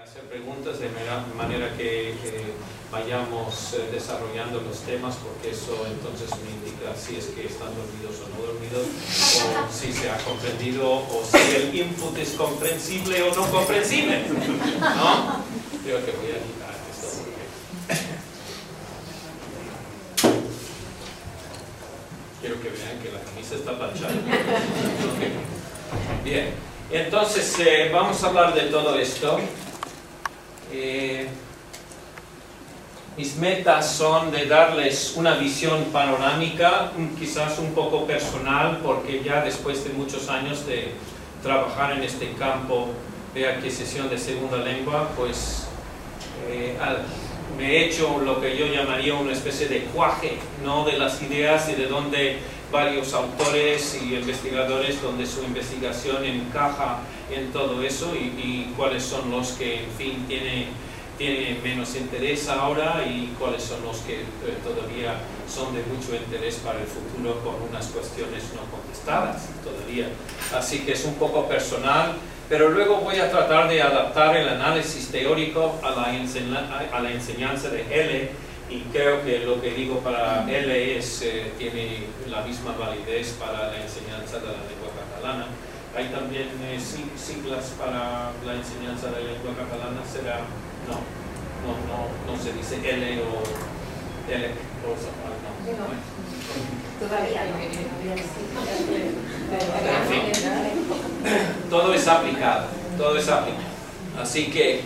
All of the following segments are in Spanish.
hacer preguntas de manera que vayamos desarrollando los temas, porque eso entonces me indica si es que están dormidos o no dormidos, o si se ha comprendido, o si el input es comprensible o no comprensible, ¿no? Creo que voy a quitar esto porque quiero que vean que la camisa está planchada. Bien, entonces vamos a hablar de todo esto. Mis metas son de darles una visión panorámica, quizás un poco personal, porque ya después de muchos años de trabajar en este campo de adquisición de segunda lengua, pues me he hecho lo que yo llamaría una especie de cuaje, ¿no?, de las ideas y de dónde varios autores y investigadores, donde su investigación encaja en todo eso y cuáles son los que, en fin, tiene menos interés ahora y cuáles son los que todavía son de mucho interés para el futuro con unas cuestiones no contestadas todavía. Así que es un poco personal, pero luego voy a tratar de adaptar el análisis teórico a la enseñanza de L, y creo que lo que digo para L tiene la misma validez para la enseñanza de la lengua catalana. Hay también siglas para la enseñanza de la lengua catalana. ¿Será? No se dice L o L o no. Todavía no. En fin, todo es aplicado, Así que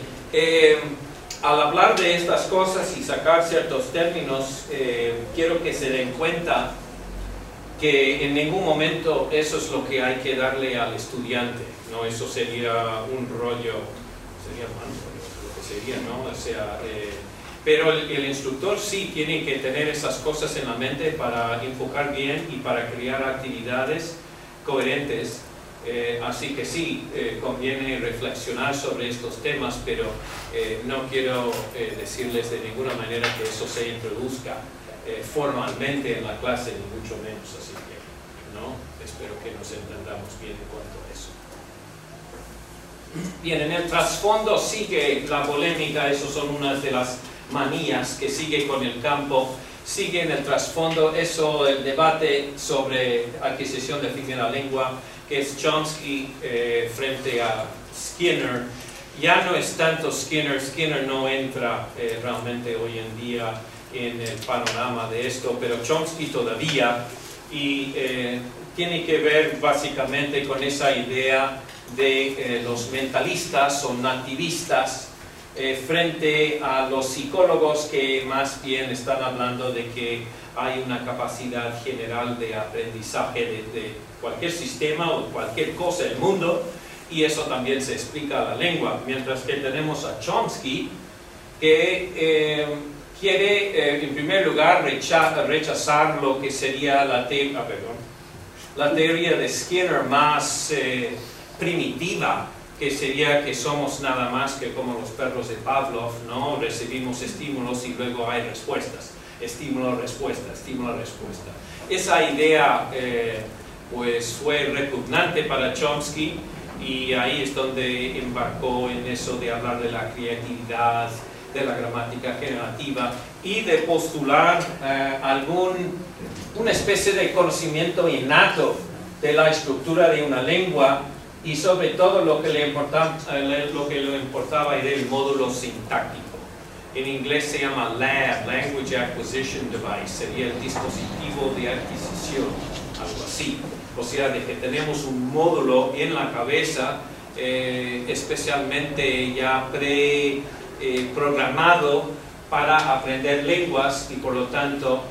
al hablar de estas cosas y sacar ciertos términos, quiero que se den cuenta que en ningún momento eso es lo que hay que darle al estudiante, ¿no? Eso sería un rollo, sería lo que sería, ¿no? O sea, pero el instructor sí tiene que tener esas cosas en la mente para enfocar bien y para crear actividades coherentes. Así que sí, conviene reflexionar sobre estos temas, pero no quiero decirles de ninguna manera que eso se introduzca formalmente en la clase, ni mucho menos. Así que, ¿no? Espero que nos entendamos bien en cuanto a eso. Bien, en el trasfondo sigue la polémica, esas son unas de las manías que sigue con el campo. Sigue en el trasfondo eso, el debate sobre adquisición de primera lengua, que es Chomsky frente a Skinner. Ya no es tanto Skinner no entra realmente hoy en día en el panorama de esto, pero Chomsky todavía, y tiene que ver básicamente con esa idea de los mentalistas o nativistas frente a los psicólogos que más bien están hablando de que hay una capacidad general de aprendizaje de cualquier sistema o cualquier cosa del mundo, y eso también se explica a la lengua, mientras que tenemos a Chomsky que quiere en primer lugar rechazar lo que sería la teoría de Skinner más primitiva, que sería que somos nada más que como los perros de Pavlov, ¿no? Recibimos estímulos y luego hay respuestas. Estímulo, respuesta, estímulo, respuesta. Esa idea pues fue repugnante para Chomsky, y ahí es donde embarcó en eso de hablar de la creatividad, de la gramática generativa y de postular una especie de conocimiento innato de la estructura de una lengua, y sobre todo lo que le importaba era el módulo sintáctico. En inglés se llama LAD, Language Acquisition Device, sería el dispositivo de adquisición, algo así. O sea, de que tenemos un módulo en la cabeza, especialmente ya programado para aprender lenguas, y por lo tanto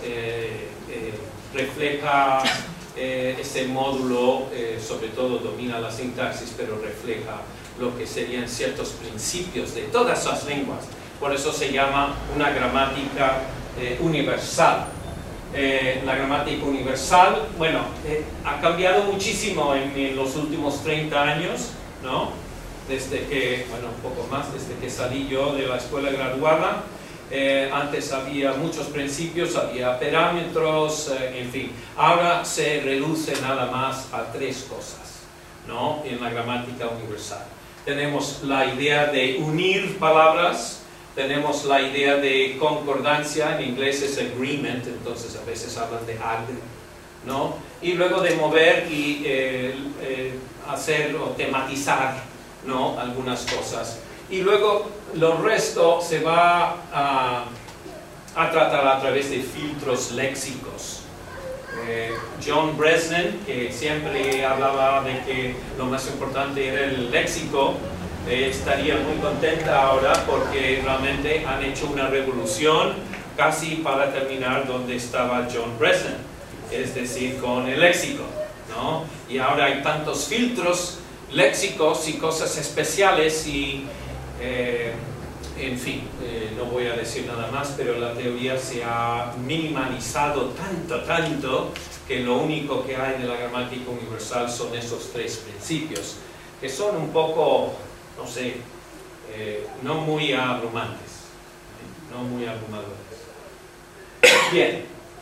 refleja ese módulo, sobre todo domina la sintaxis, pero refleja lo que serían ciertos principios de todas las lenguas. Por eso se llama una gramática universal. La gramática universal, bueno, ha cambiado muchísimo en los últimos 30 años, ¿no? Desde que, bueno, un poco más, desde que salí yo de la escuela graduada. Antes había muchos principios, había parámetros, en fin. Ahora se reduce nada más a 3 cosas, ¿no?, en la gramática universal. tenemos la idea de unir palabras, tenemos la idea de concordancia, en inglés es agreement, entonces a veces hablan de agree, ¿no? Y luego de mover y hacer o tematizar, ¿no? Algunas cosas. Y luego lo resto se va a tratar a través de filtros léxicos. John Bresnan, que siempre hablaba de que lo más importante era el léxico, estaría muy contenta ahora porque realmente han hecho una revolución casi para terminar donde estaba John Bresnan, es decir, con el léxico, ¿no? Y ahora hay tantos filtros léxicos y cosas especiales y en fin, no voy a decir nada más, pero la teoría se ha minimalizado tanto que lo único que hay de la gramática universal son esos tres principios, que son un poco, no sé, no muy abrumantes, no muy abrumadores. Bien,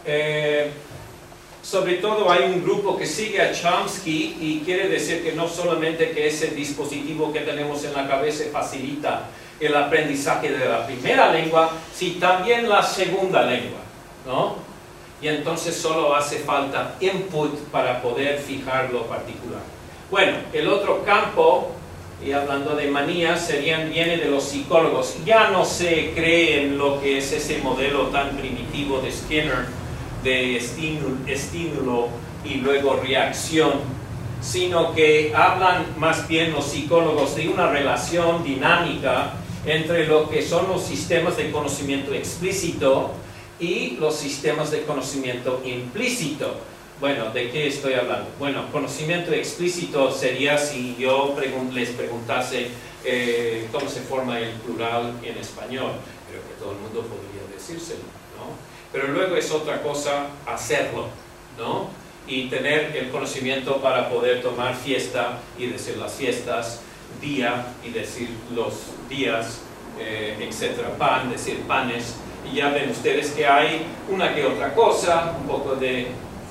sobre todo hay un grupo que sigue a Chomsky y quiere decir que no solamente que ese dispositivo que tenemos en la cabeza facilita el aprendizaje de la primera lengua, sino también la segunda lengua, ¿no? Y entonces solo hace falta input para poder fijar lo particular. Bueno, el otro campo, y hablando de manías, viene de los psicólogos. Ya no se cree en lo que es ese modelo tan primitivo de Skinner, de estímulo y luego reacción, sino que hablan más bien los psicólogos de una relación dinámica entre lo que son los sistemas de conocimiento explícito y los sistemas de conocimiento implícito. Bueno, ¿de qué estoy hablando? Bueno, conocimiento explícito sería si yo les preguntase cómo se forma el plural en español. Creo que todo el mundo podría decírselo, ¿no? Pero luego es otra cosa hacerlo, ¿no? Y tener el conocimiento para poder tomar fiesta y decir las fiestas, día y decir los días, etcétera, pan, decir panes. Y ya ven ustedes que hay una que otra cosa, un poco de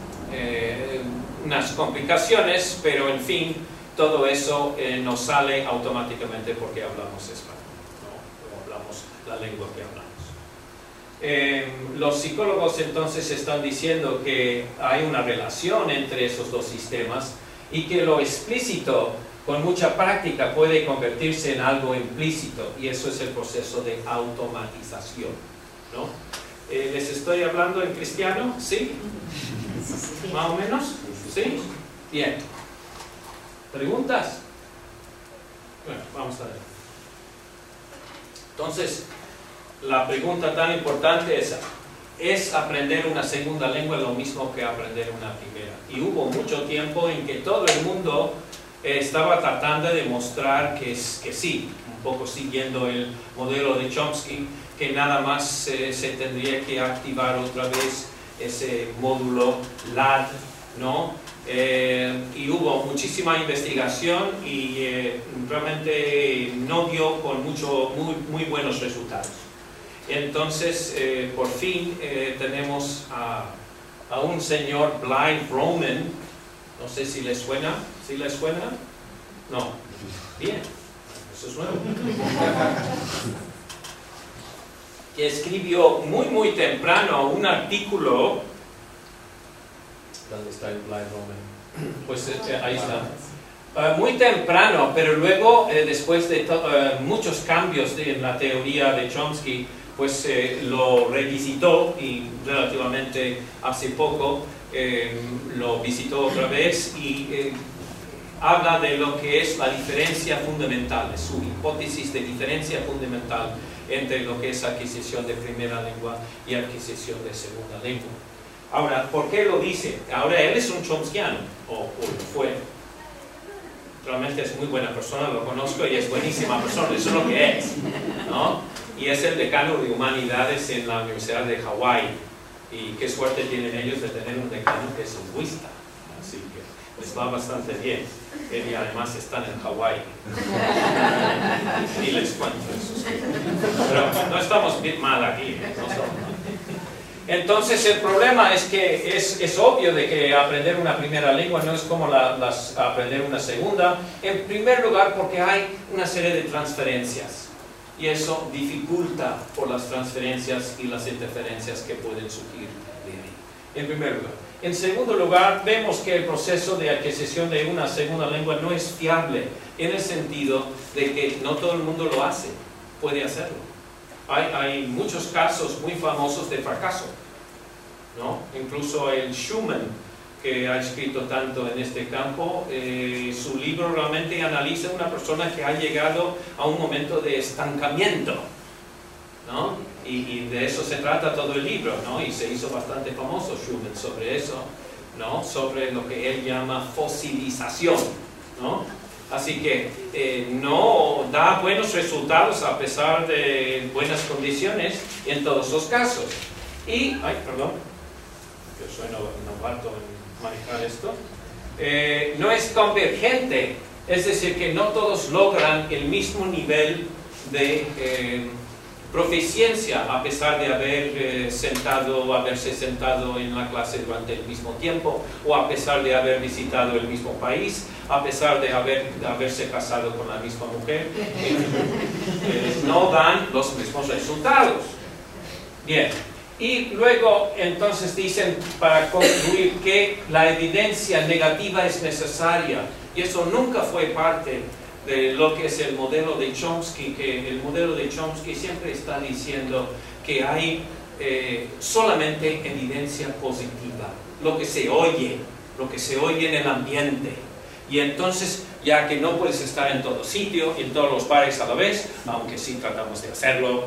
unas complicaciones, pero en fin, todo eso nos sale automáticamente porque hablamos español, ¿no? O hablamos la lengua que hablamos. Los psicólogos entonces están diciendo que hay una relación entre esos dos sistemas y que lo explícito con mucha práctica puede convertirse en algo implícito, y eso es el proceso de automatización, ¿no? ¿Les estoy hablando en cristiano? ¿Sí? ¿Más o menos? ¿Sí? Bien. ¿Preguntas? Bueno, vamos a ver. Entonces, la pregunta tan importante ¿es aprender una segunda lengua lo mismo que aprender una primera? Y hubo mucho tiempo en que todo el mundo estaba tratando de demostrar que sí, un poco siguiendo el modelo de Chomsky, que nada más se tendría que activar otra vez ese módulo LAD, ¿no? Y hubo muchísima investigación y realmente no dio con muy buenos resultados. Entonces, por fin tenemos a un señor Blythe Roman, no sé si les suena. ¿Sí les suena? No. Bien, eso es nuevo. Que escribió muy temprano un artículo. ¿Dónde está el Blythe Roman? Pues ahí está. Muy temprano, pero luego, después de muchos cambios en la teoría de Chomsky, pues lo revisitó y relativamente hace poco lo visitó otra vez y habla de lo que es la diferencia fundamental, de su hipótesis de diferencia fundamental entre lo que es adquisición de primera lengua y adquisición de segunda lengua. Ahora, ¿por qué lo dice? Ahora, él es un chomskiano, o fue. Realmente es muy buena persona, lo conozco y es buenísima persona, eso es lo que es, ¿no? Y es el decano de humanidades en la Universidad de Hawái. Y qué suerte tienen ellos de tener un decano que es lingüista, así que les va bastante bien. Y además están en Hawái. Y les cuento eso. Pero no estamos bien mal aquí, no estamos mal. Entonces el problema es que es obvio de que aprender una primera lengua no es como aprender una segunda. En primer lugar porque hay una serie de transferencias y eso dificulta por las transferencias y las interferencias que pueden surgir de ahí. En primer lugar. En segundo lugar, vemos que el proceso de adquisición de una segunda lengua no es fiable en el sentido de que no todo el mundo lo hace, puede hacerlo. Hay muchos casos muy famosos de fracaso, ¿no? Incluso el Schumann, que ha escrito tanto en este campo, su libro realmente analiza una persona que ha llegado a un momento de estancamiento, ¿no? Y de eso se trata todo el libro, ¿no? Y se hizo bastante famoso Schumann sobre eso, ¿no? Sobre lo que él llama fosilización, ¿no? Así que no da buenos resultados a pesar de buenas condiciones en todos los casos. Y, perdón, yo soy novato en manejar esto. No es convergente, es decir, que no todos logran el mismo nivel de proficiencia a pesar de haberse sentado en la clase durante el mismo tiempo o a pesar de haber visitado el mismo país, a pesar de haberse casado con la misma mujer. No dan los mismos resultados. Bien, y luego entonces dicen para concluir que la evidencia negativa es necesaria y eso nunca fue parte de lo que es el modelo de Chomsky, que el modelo de Chomsky siempre está diciendo que hay solamente evidencia positiva, lo que se oye en el ambiente. Y entonces, ya que no puedes estar en todo sitio, en todos los bares a la vez, aunque sí tratamos de hacerlo,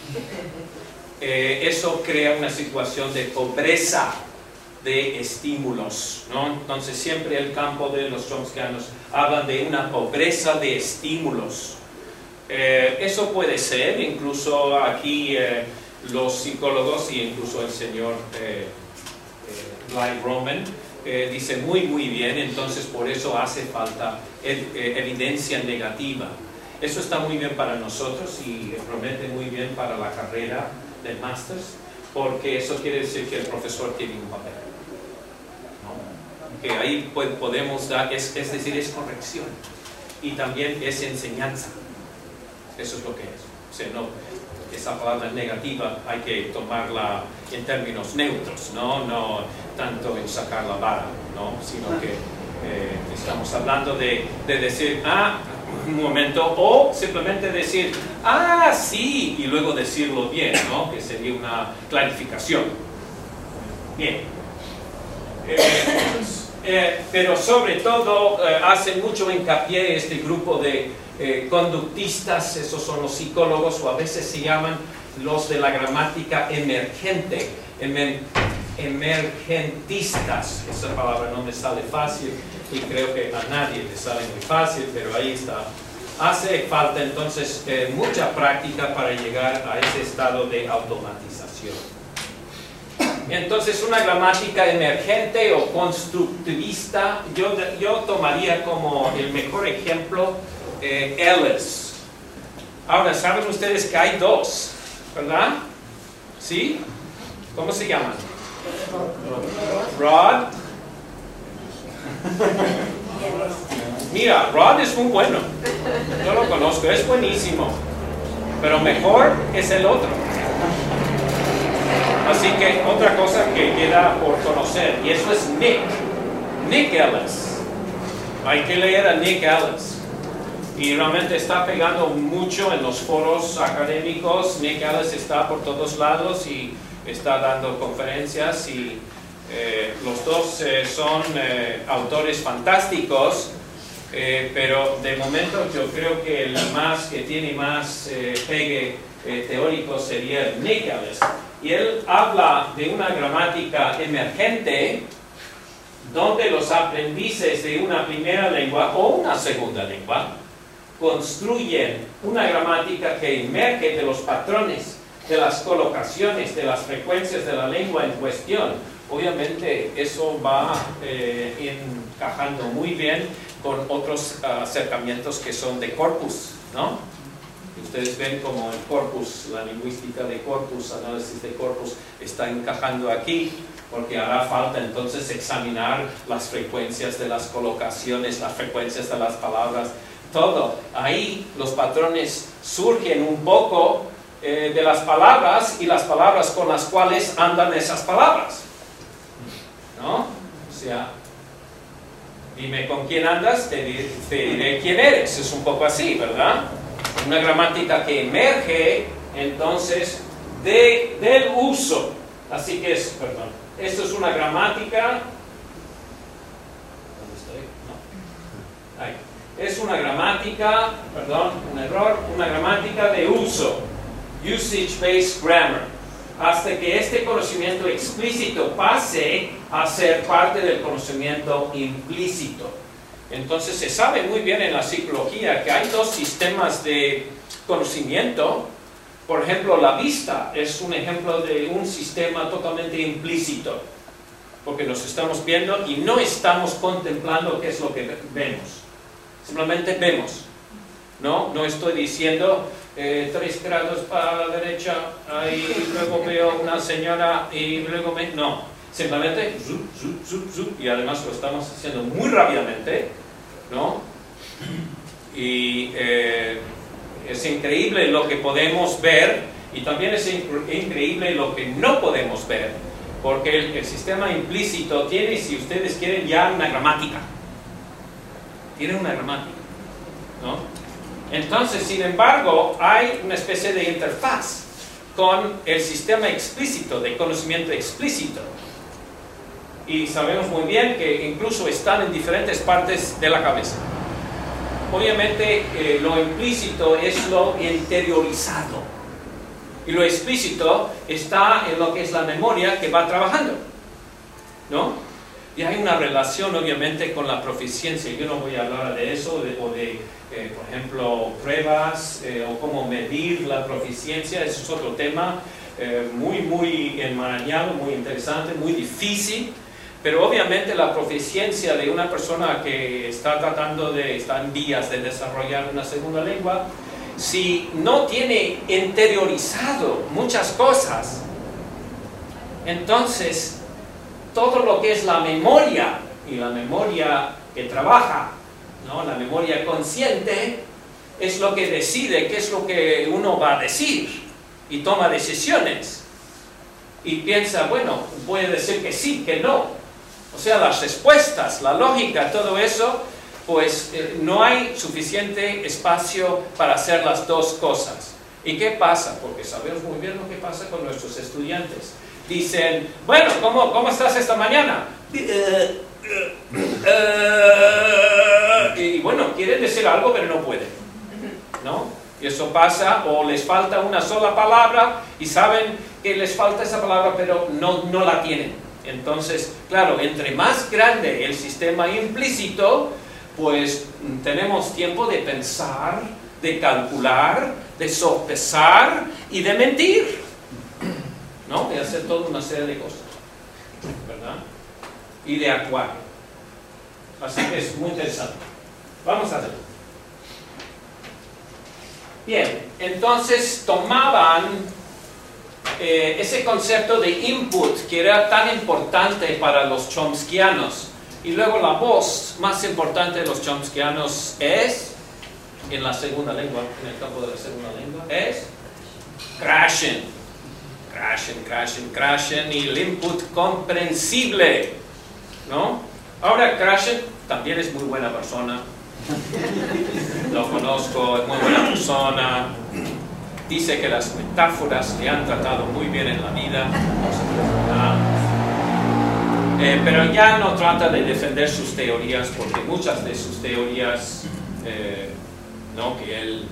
eso crea una situación de pobreza de estímulos, ¿no? Entonces siempre el campo de los chomskianos hablan de una pobreza de estímulos. Eso puede ser, incluso aquí los psicólogos y incluso el señor Bly Roman dice muy bien, entonces por eso hace falta evidencia negativa. Eso está muy bien para nosotros y promete muy bien para la carrera de Masters, porque eso quiere decir que el profesor tiene un papel, ¿no? Que ahí podemos dar, es decir, es corrección y también es enseñanza. Eso es lo que es. O sea, no, esa palabra negativa hay que tomarla en términos neutros, no tanto en sacar la vara, ¿no? Sino que estamos hablando de decir, un momento, o simplemente decir, sí, y luego decirlo bien, ¿no? Que sería una clarificación. Bien. Pero sobre todo hacen mucho hincapié este grupo de conductistas, esos son los psicólogos, o a veces se llaman los de la gramática emergente, emergentistas. Esa palabra no me sale fácil y creo que a nadie le sale muy fácil, pero ahí está. Hace falta entonces mucha práctica para llegar a ese estado de automatización. Entonces una gramática emergente o constructivista, yo tomaría como el mejor ejemplo Ellis. Ahora, saben ustedes que hay dos, ¿verdad? ¿Sí? ¿Cómo se llaman? Rod. Mira, Rod es muy bueno. Yo lo conozco, es buenísimo. Pero mejor es el otro. Así que otra cosa que queda por conocer, y eso es Nick Ellis. Hay que leer a Nick Ellis. Y realmente está pegando mucho en los foros académicos. Nick Ellis está por todos lados y está dando conferencias y los dos son autores fantásticos, pero de momento yo creo que el que tiene más pegue teórico sería el Nick Ellis. Y él habla de una gramática emergente donde los aprendices de una primera lengua o una segunda lengua construyen una gramática que emerge de los patrones, de las colocaciones, de las frecuencias de la lengua en cuestión. Obviamente eso va encajando muy bien con otros acercamientos que son de corpus, ¿no? Ustedes ven como el corpus, la lingüística de corpus, análisis de corpus, está encajando aquí, porque hará falta entonces examinar las frecuencias de las colocaciones, las frecuencias de las palabras, todo. Ahí los patrones surgen un poco de las palabras y las palabras con las cuales andan esas palabras, ¿no? O sea, dime con quién andas, te diré quién eres. Es un poco así, ¿verdad? Una gramática que emerge entonces del uso. Así que esto es una gramática. ¿Dónde estoy? No. Ahí. Es una gramática, un error, una gramática de uso. Usage-based grammar. Hasta que este conocimiento explícito pase a ser parte del conocimiento implícito. Entonces se sabe muy bien en la psicología que hay dos sistemas de conocimiento. Por ejemplo, la vista es un ejemplo de un sistema totalmente implícito, porque nos estamos viendo y no estamos contemplando qué es lo que vemos. Simplemente vemos. No estoy diciendo 3 grados para la derecha, y luego veo una señora y luego no, simplemente zup, y además lo estamos haciendo muy rápidamente, ¿no? Y es increíble lo que podemos ver y también es increíble lo que no podemos ver, porque el sistema implícito tiene, si ustedes quieren, ya una gramática. Tiene una gramática, ¿no? Entonces, sin embargo, hay una especie de interfaz con el sistema explícito, de conocimiento explícito. Y sabemos muy bien que incluso están en diferentes partes de la cabeza. Obviamente, lo implícito es lo interiorizado. Y lo explícito está en lo que es la memoria que va trabajando, ¿no? Y hay una relación, obviamente, con la proficiencia. Yo no voy a hablar de eso, por ejemplo, pruebas o cómo medir la proficiencia. Eso es otro tema muy enmarañado, muy interesante, muy difícil. Pero obviamente la proficiencia de una persona que está en vías de desarrollar una segunda lengua, si no tiene interiorizado muchas cosas, entonces todo lo que es la memoria, y la memoria que trabaja, ¿no? La memoria consciente, es lo que decide qué es lo que uno va a decir, y toma decisiones, y piensa, bueno, puede decir que sí, que no. O sea, las respuestas, la lógica, todo eso, pues no hay suficiente espacio para hacer las dos cosas. ¿Y qué pasa? Porque sabemos muy bien lo que pasa con nuestros estudiantes. Dicen, bueno, ¿cómo estás esta mañana? Y bueno, quieren decir algo, pero no pueden, ¿no? Y eso pasa, o les falta una sola palabra y saben que les falta esa palabra, pero no la tienen. Entonces, claro, entre más grande el sistema implícito, pues tenemos tiempo de pensar, de calcular, de sopesar y de mentir, ¿no? De hacer toda una serie de cosas, ¿verdad? Y de actuar. Así que es muy interesante. Vamos a hacerlo. Bien, entonces tomaban ese concepto de input que era tan importante para los chomskianos, y luego la voz más importante de los chomskianos es, en la segunda lengua, en el campo de la segunda lengua, es crashen. Crashen, y el input comprensible, ¿no? Ahora Crashen también es muy buena persona, lo conozco, es muy buena persona, dice que las metáforas le han tratado muy bien en la vida, pero ya no trata de defender sus teorías, porque muchas de sus teorías ¿no? que él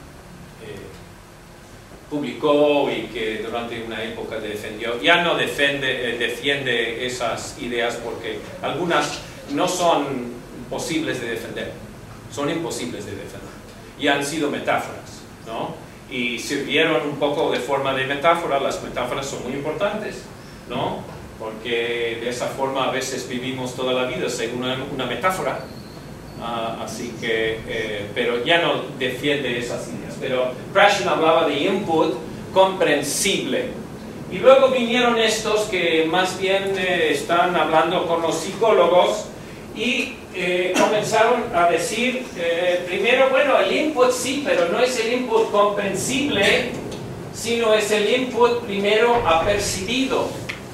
publicó y que durante una época defendió, ya no defiende esas ideas, porque algunas no son posibles de defender, son imposibles de defender, y han sido metáforas, ¿no? Y sirvieron un poco de forma de metáfora. Las metáforas son muy importantes, ¿no? Porque de esa forma a veces vivimos toda la vida según una metáfora, así que, pero ya no defiende esas ideas. pero Krashen hablaba de input comprensible. Y luego vinieron estos que más bien están hablando con los psicólogos y comenzaron a decir, primero, bueno, el input sí, pero no es el input comprensible, sino es el input primero apercibido.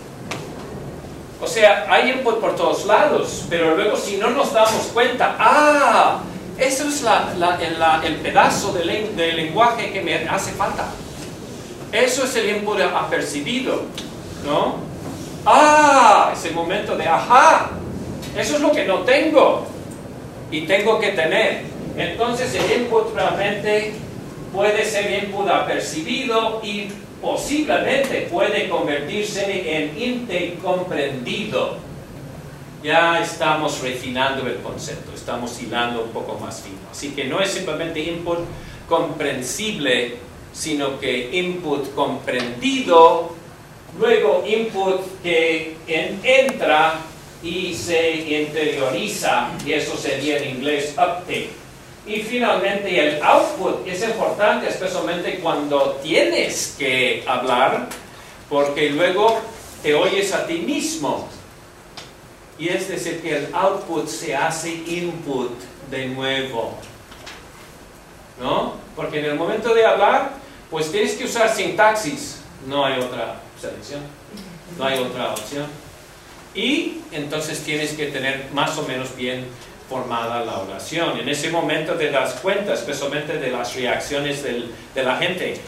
O sea, hay input por todos lados, pero luego si no nos damos cuenta, eso es el pedazo de lenguaje que me hace falta. Eso es el input apercibido, ¿no? Es el momento de ajá. Eso es lo que no tengo y tengo que tener. Entonces el input realmente puede ser input apercibido y posiblemente puede convertirse en input comprendido. Ya estamos refinando el concepto, estamos hilando un poco más fino. Así que no es simplemente input comprensible, sino que input comprendido, luego input que entra y se interioriza, y eso sería en inglés uptake. Y finalmente el output es importante, especialmente cuando tienes que hablar, porque luego te oyes a ti mismo. Y es decir, que el output se hace input de nuevo, ¿no? Porque en el momento de hablar, pues tienes que usar sintaxis, no hay otra selección, no hay otra opción. Y entonces tienes que tener más o menos bien formada la oración. En ese momento te das cuenta, especialmente de las reacciones de la gente.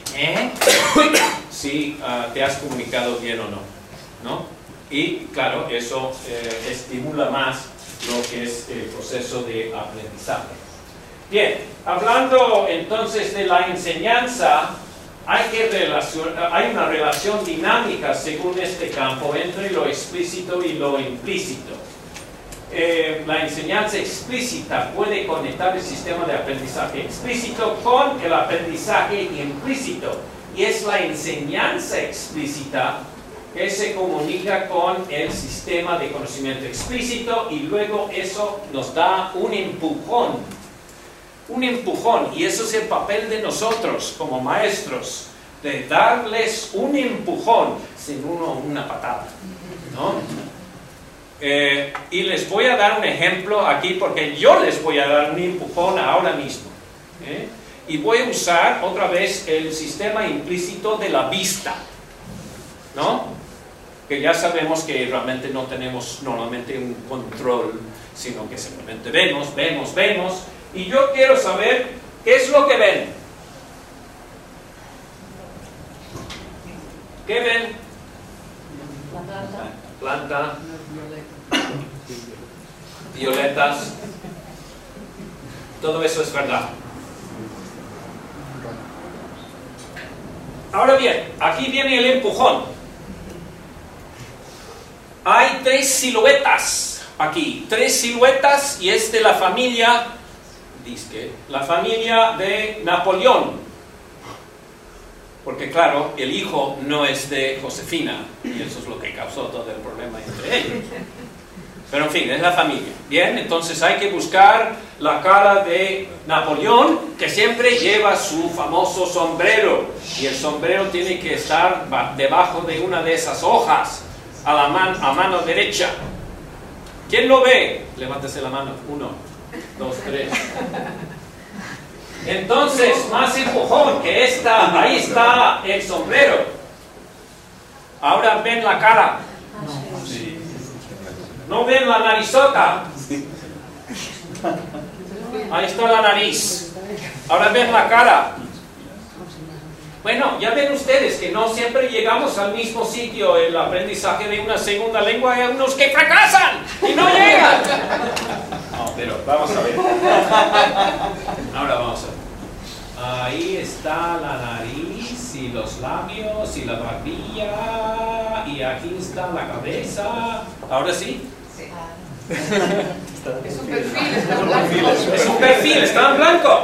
Si te has comunicado bien o no. Y claro, eso estimula más lo que es el proceso de aprendizaje. Bien, hablando entonces de la enseñanza, hay una relación dinámica según este campo entre lo explícito y lo implícito. La enseñanza explícita puede conectar el sistema de aprendizaje explícito con el aprendizaje implícito, y es la enseñanza explícita que se comunica con el sistema de conocimiento explícito, y luego eso nos da un empujón, y eso es el papel de nosotros como maestros, de darles un empujón, sin una patada, ¿no? Y les voy a dar un ejemplo aquí, porque yo les voy a dar un empujón ahora mismo, y voy a usar otra vez el sistema implícito de la vista, ¿no? Que ya sabemos que realmente no tenemos normalmente un control, sino que simplemente vemos, y yo quiero saber qué es lo que ven. ¿Qué ven? Planta. Violetas. Todo eso es verdad. Ahora bien, aquí viene el empujón. Hay 3 siluetas aquí, 3 siluetas, y es de la familia, la familia de Napoleón. Porque claro, el hijo no es de Josefina, y eso es lo que causó todo el problema entre ellos. Pero en fin, es la familia. Bien, entonces hay que buscar la cara de Napoleón, que siempre lleva su famoso sombrero, y el sombrero tiene que estar debajo de una de esas hojas, a mano derecha. ¿Quién lo ve? Levántese la mano. 1, 2, 3. Entonces, más empujón que esta. Ahí está el sombrero. Ahora ven la cara. ¿No ven la narizota? Ahí está la nariz. Ahora ven la cara. Bueno, ya ven ustedes que no siempre llegamos al mismo sitio. El aprendizaje de una segunda lengua, hay unos que fracasan y no llegan. No, pero vamos a ver. Ahora vamos a ver. Ahí está la nariz y los labios y la barbilla, y aquí está la cabeza. ¿Ahora sí? Sí. Es un perfil, está en blanco. Es un perfil, está en blanco.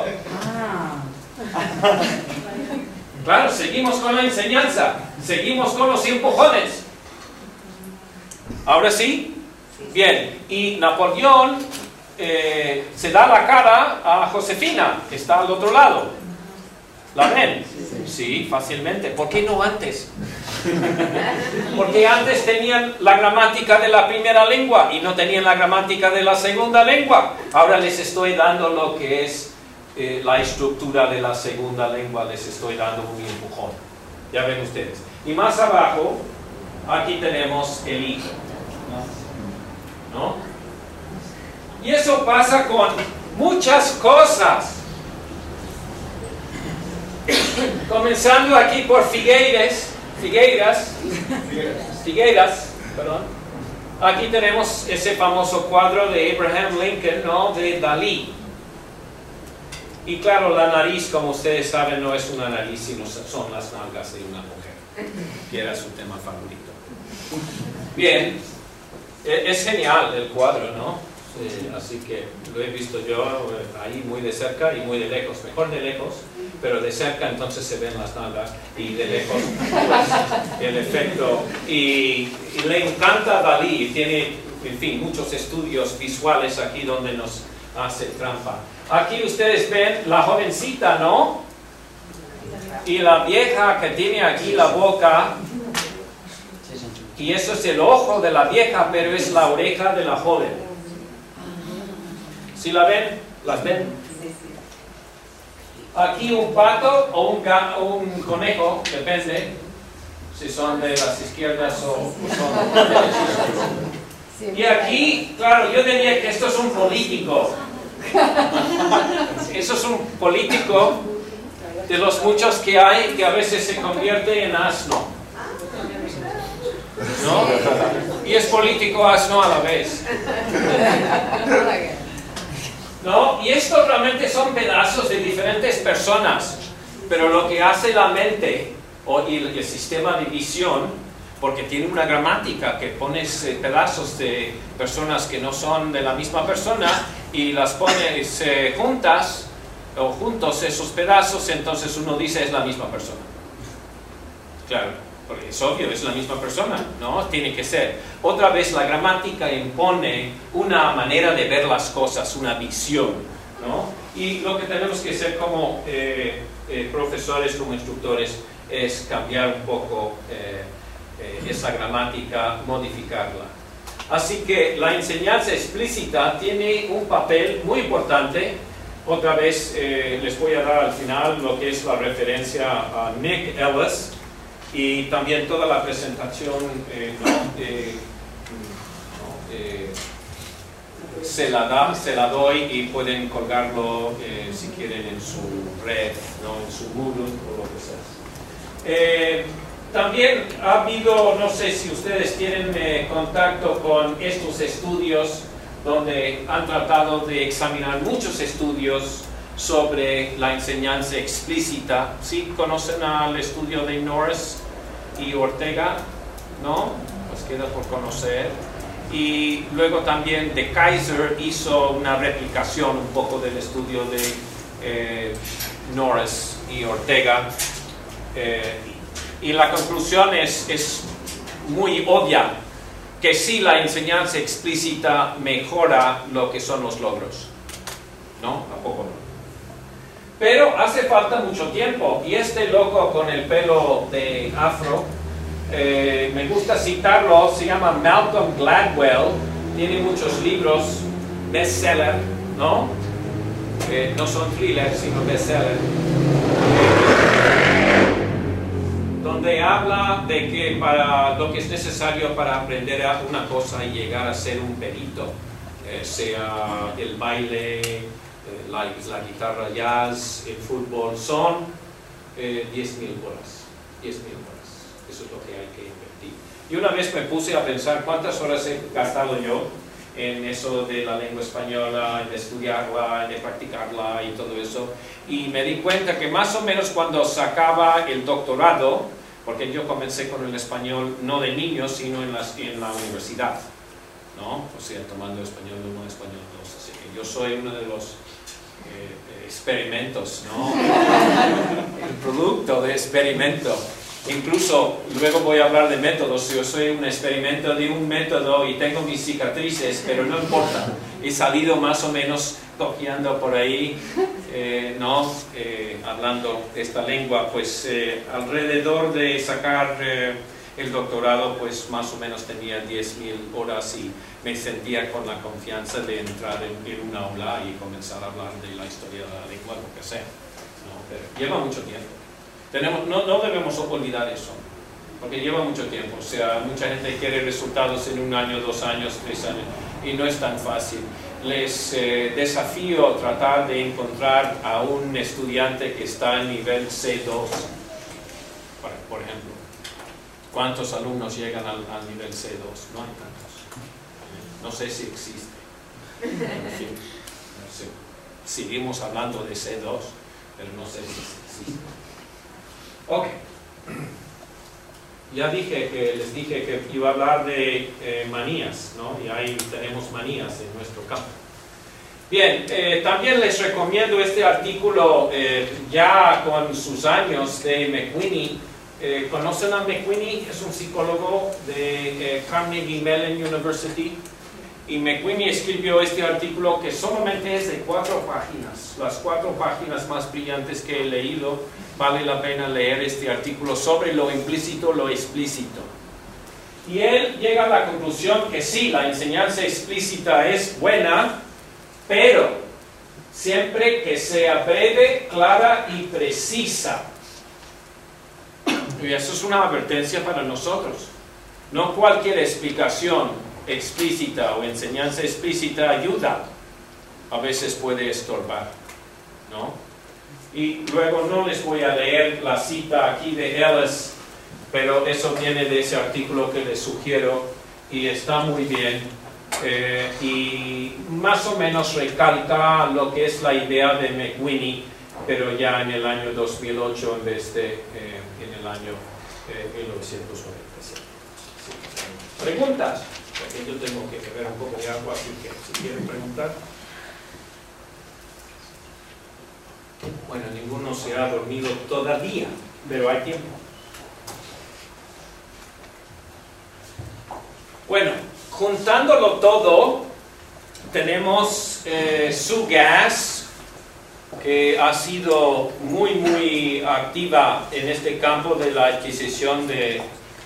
Claro, seguimos con la enseñanza, seguimos con los empujones. ¿Ahora sí? Bien, y Napoleón se da la cara a Josefina, que está al otro lado. ¿La ven? Sí, fácilmente. ¿Por qué no antes? Porque antes tenían la gramática de la primera lengua y no tenían la gramática de la segunda lengua. Ahora les estoy dando lo que es la estructura de la segunda lengua, les estoy dando un empujón. Ya ven ustedes. Y más abajo, aquí tenemos el hijo, ¿no? Y eso pasa con muchas cosas. Comenzando aquí por Figueiras, perdón. Aquí tenemos ese famoso cuadro de Abraham Lincoln, ¿no? De Dalí. Y claro, la nariz, como ustedes saben, no es una nariz, sino son las nalgas de una mujer, que era su tema favorito. Bien, es genial el cuadro, ¿no? Sí, así que lo he visto yo ahí muy de cerca y muy de lejos, mejor de lejos, pero de cerca entonces se ven las nalgas y de lejos pues, el efecto. Y le encanta Dalí, tiene, en fin, muchos estudios visuales aquí donde nos hace trampa. Aquí ustedes ven la jovencita, ¿no? Y la vieja que tiene aquí la boca, y eso es el ojo de la vieja, pero es la oreja de la joven. ¿Sí la ven? ¿Las ven? Aquí un pato o un conejo, depende si son de las izquierdas o son de derechas. Y aquí, claro, yo diría que esto es un político. Eso es un político de los muchos que hay que a veces se convierte en asno, ¿no? Y es político asno a la vez, ¿no? Y esto realmente son pedazos de diferentes personas, pero lo que hace la mente y el sistema de visión, porque tiene una gramática que pones pedazos de personas que no son de la misma persona y las pones juntas o juntos esos pedazos, entonces uno dice es la misma persona. Claro, porque es obvio, es la misma persona, ¿no? Tiene que ser. Otra vez la gramática impone una manera de ver las cosas, una visión, ¿no? Y lo que tenemos que hacer como profesores, como instructores, es cambiar un poco esa gramática, modificarla. Así que la enseñanza explícita tiene un papel muy importante. Otra vez les voy a dar al final lo que es la referencia a Nick Ellis y también toda la presentación se la doy y pueden colgarlo si quieren en su red, ¿no? En su Moodle o lo que sea. También ha habido, no sé si ustedes tienen contacto con estos estudios donde han tratado de examinar muchos estudios sobre la enseñanza explícita. ¿Sí conocen al estudio de Norris y Ortega? ¿No? Pues queda por conocer. Y luego también de Kaiser hizo una replicación un poco del estudio de Norris y Ortega. Y la conclusión es muy obvia, que sí, la enseñanza explícita mejora lo que son los logros, ¿no? Tampoco no. Pero hace falta mucho tiempo, y este loco con el pelo de afro, me gusta citarlo, se llama Malcolm Gladwell, tiene muchos libros, bestseller, ¿no? No son thrillers, sino bestseller. Donde habla de que para lo que es necesario para aprender una cosa y llegar a ser un perito, sea el baile, la guitarra jazz, el fútbol, son 10.000 horas. 10.000 horas. Eso es lo que hay que invertir. Y una vez me puse a pensar cuántas horas he gastado yo en eso de la lengua española, en estudiarla, en practicarla y todo eso. Y me di cuenta que más o menos cuando sacaba el doctorado, porque yo comencé con el español no de niño, sino en la universidad, ¿no? O sea, tomando español 1, español 2. Así que yo soy uno de los experimentos, ¿no? El producto de experimento. Incluso, luego voy a hablar de métodos. Yo soy un experimento de un método y tengo mis cicatrices, pero no importa. He salido más o menos copiando por ahí hablando esta lengua, pues alrededor de sacar el doctorado, pues más o menos tenía 10.000 horas y me sentía con la confianza de entrar en un aula y comenzar a hablar de la historia de la lengua, lo que sea, ¿no? Pero lleva mucho tiempo. No debemos olvidar eso, porque lleva mucho tiempo. O sea, mucha gente quiere resultados en 1 año, 2 años, 3 años, y no es tan fácil. Les desafío tratar de encontrar a un estudiante que está en nivel C2, por ejemplo. ¿Cuántos alumnos llegan al nivel C2? No hay tantos. No sé si existe. En fin, no sé. Seguimos hablando de C2, pero no sé si existe. Ok. Ya les dije que iba a hablar de manías, ¿no? Y ahí tenemos manías en nuestro campo. Bien, también les recomiendo este artículo ya con sus años de McWhinney. ¿Conocen a McWhinney? Es un psicólogo de Carnegie Mellon University. Y McWhinney escribió este artículo que solamente es de 4 páginas. Las 4 páginas más brillantes que he leído. Vale la pena leer este artículo sobre lo implícito, lo explícito. Y él llega a la conclusión que sí, la enseñanza explícita es buena, pero siempre que sea breve, clara y precisa. Y eso es una advertencia para nosotros. No cualquier explicación explícita o enseñanza explícita ayuda. A veces puede estorbar, ¿no? Y luego no les voy a leer la cita aquí de Ellis, pero eso viene de ese artículo que les sugiero y está muy bien. Y más o menos recalca lo que es la idea de McWhinney, pero ya en el año 2008 en vez de en el año 1997. ¿Preguntas? Porque yo tengo que beber un poco de agua, así que si quieren preguntar. Bueno, ninguno se ha dormido todavía, pero hay tiempo. Bueno, juntándolo todo, tenemos Sue Gass, que ha sido muy activa en este campo de la adquisición de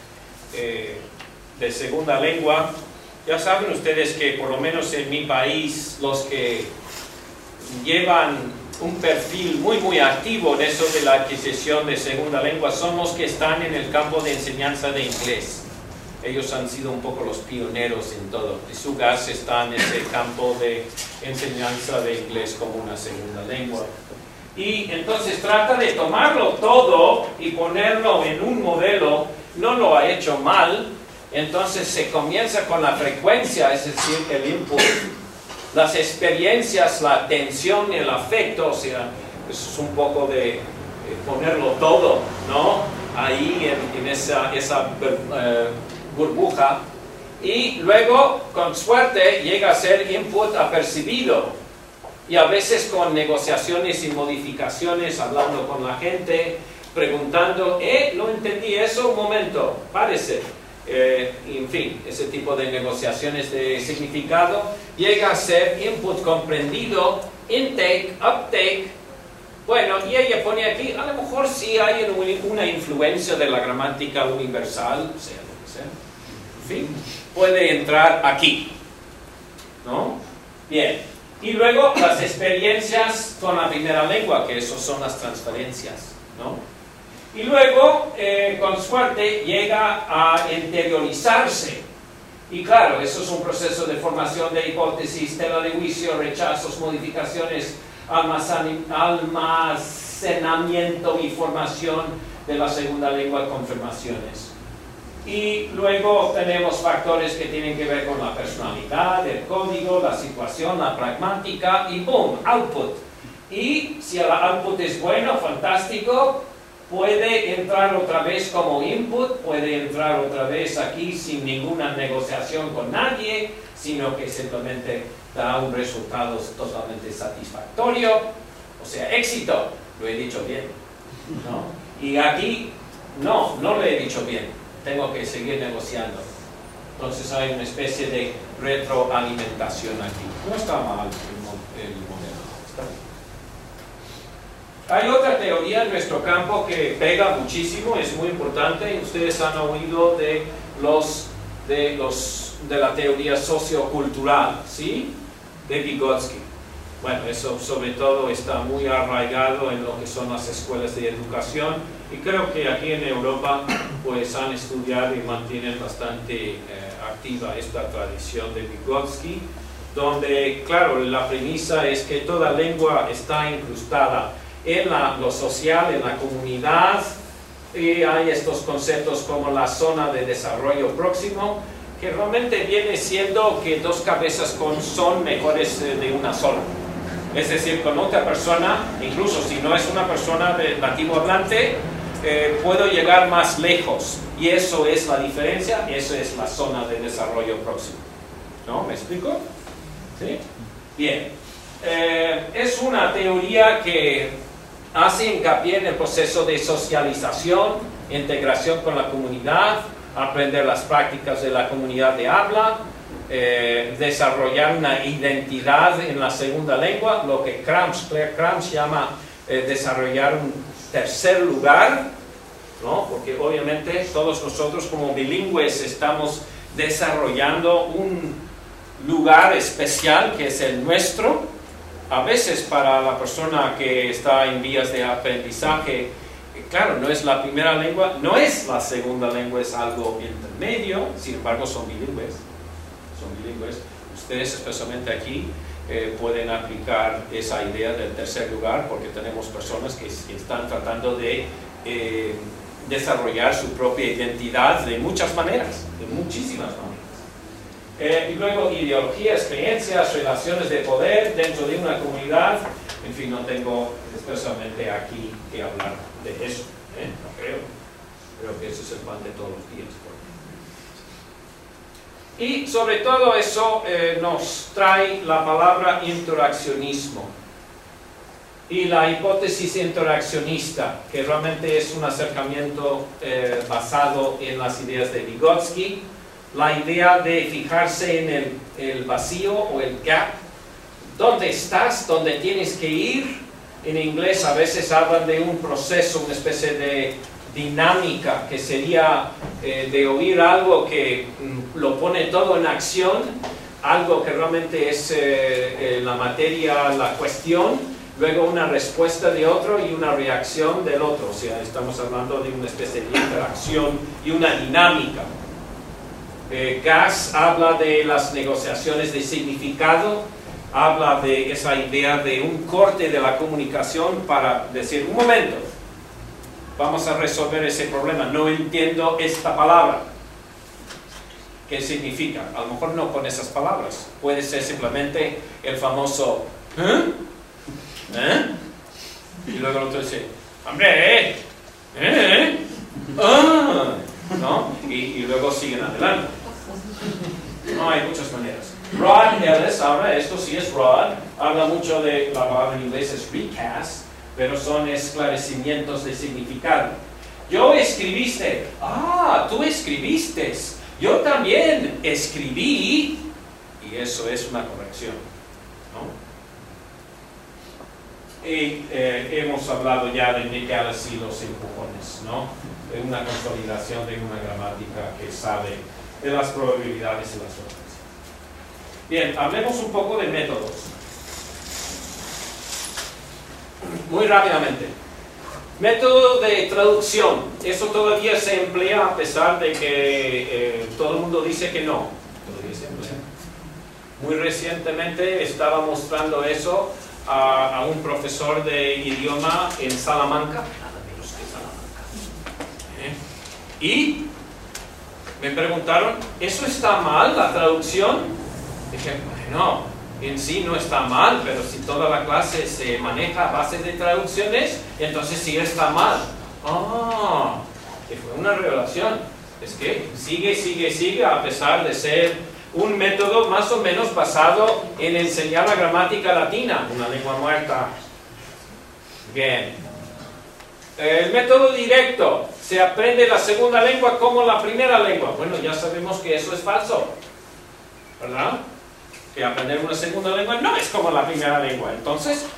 segunda lengua. Ya saben ustedes que por lo menos en mi país los que llevan un perfil muy activo en eso de la adquisición de segunda lengua son los que están en el campo de enseñanza de inglés. Ellos han sido un poco los pioneros en todo. Y Sue Gass está en ese campo de enseñanza de inglés como una segunda lengua. Y entonces trata de tomarlo todo y ponerlo en un modelo. No lo ha hecho mal. Entonces se comienza con la frecuencia, es decir, el input, las experiencias, la atención y el afecto. O sea, es un poco de ponerlo todo, ¿no? Ahí en esa burbuja. Y luego, con suerte, llega a ser input apercibido. Y a veces con negociaciones y modificaciones, hablando con la gente, preguntando, no entendí eso, un momento, parece. En fin, ese tipo de negociaciones de significado llega a ser input comprendido, intake, uptake. Bueno, y ella pone aquí, a lo mejor sí hay una influencia de la gramática universal, sea lo que sea. En fin, puede entrar aquí, ¿no? Bien, y luego las experiencias con la primera lengua, que eso son las transferencias, ¿no? Y luego, con suerte, llega a interiorizarse. Y claro, eso es un proceso de formación de hipótesis, tela de juicio, rechazos, modificaciones, almacenamiento y formación de la segunda lengua, confirmaciones. Y luego tenemos factores que tienen que ver con la personalidad, el código, la situación, la pragmática y ¡boom! Output. Y si el output es bueno, fantástico, puede entrar otra vez como input, puede entrar otra vez aquí sin ninguna negociación con nadie, sino que simplemente da un resultado totalmente satisfactorio, o sea, éxito. Lo he dicho bien, ¿no? Y aquí, no lo he dicho bien, tengo que seguir negociando. Entonces hay una especie de retroalimentación aquí. No está mal el modelo, está bien. Hay otra teoría en nuestro campo que pega muchísimo, es muy importante. Ustedes han oído de la teoría sociocultural, ¿sí? De Vygotsky. Bueno, eso sobre todo está muy arraigado en lo que son las escuelas de educación, y creo que aquí en Europa pues han estudiado y mantienen bastante activa esta tradición de Vygotsky, donde, claro, la premisa es que toda lengua está incrustada en lo social, en la comunidad, y hay estos conceptos como la zona de desarrollo próximo, que realmente viene siendo que dos cabezas son mejores de una sola. Es decir, con otra persona, incluso si no es una persona de nativo hablante, puedo llegar más lejos, y eso es la diferencia, eso es la zona de desarrollo próximo. ¿No? ¿Me explico? ¿Sí? Bien. Es una teoría que hace hincapié en el proceso de socialización, integración con la comunidad, aprender las prácticas de la comunidad de habla, desarrollar una identidad en la segunda lengua, lo que Claire Cramps llama desarrollar un tercer lugar, ¿no? Porque obviamente todos nosotros como bilingües estamos desarrollando un lugar especial que es el nuestro. A veces para la persona que está en vías de aprendizaje, claro, no es la primera lengua, no es la segunda lengua, es algo intermedio, sin embargo son bilingües. Ustedes, especialmente aquí, pueden aplicar esa idea del tercer lugar, porque tenemos personas que están tratando de desarrollar su propia identidad de muchas maneras, de muchísimas maneras. Y luego ideologías, creencias, relaciones de poder dentro de una comunidad. En fin, no tengo especialmente aquí que hablar de eso, no creo que ese es el pan de todos los días. Y sobre todo eso nos trae la palabra interaccionismo y la hipótesis interaccionista, que realmente es un acercamiento basado en las ideas de Vygotsky, la idea de fijarse en el vacío o el gap, dónde estás, dónde tienes que ir. En inglés a veces hablan de un proceso, una especie de dinámica, que sería de oír algo que lo pone todo en acción, algo que realmente es la materia, la cuestión, luego una respuesta de otro y una reacción del otro. O sea, estamos hablando de una especie de interacción y una dinámica. Gass habla de las negociaciones de significado, habla de esa idea de un corte de la comunicación para decir, un momento, vamos a resolver ese problema, no entiendo esta palabra. ¿Qué significa? A lo mejor no con esas palabras, puede ser simplemente el famoso y luego el otro dice, hombre, ¿no? Y luego siguen adelante. No, hay muchas maneras. Rod Ellis, ahora esto sí es Rod, habla mucho de, la palabra en inglés es recast, pero son esclarecimientos de significado. Yo escribiste, tú escribiste, yo también escribí, y eso es una corrección, ¿no? Y hemos hablado ya de Nick Ellis y los empujones, ¿no? De una consolidación de una gramática que sale de las probabilidades y las otras. Bien, hablemos un poco de métodos. Muy rápidamente. Método de traducción. Eso todavía se emplea a pesar de que todo el mundo dice que no. Todavía se emplea. Muy recientemente estaba mostrando eso a un profesor de idioma en Salamanca. Nada menos que Salamanca. Y me preguntaron, ¿eso está mal, la traducción? Dije, bueno, en sí no está mal, pero si toda la clase se maneja a base de traducciones, entonces sí está mal. Que fue una revelación. Es que sigue, a pesar de ser un método más o menos basado en enseñar la gramática latina, una lengua muerta. Bien. El método directo, se aprende la segunda lengua como la primera lengua. Bueno, ya sabemos que eso es falso, ¿verdad? Que aprender una segunda lengua no es como la primera lengua. Entonces,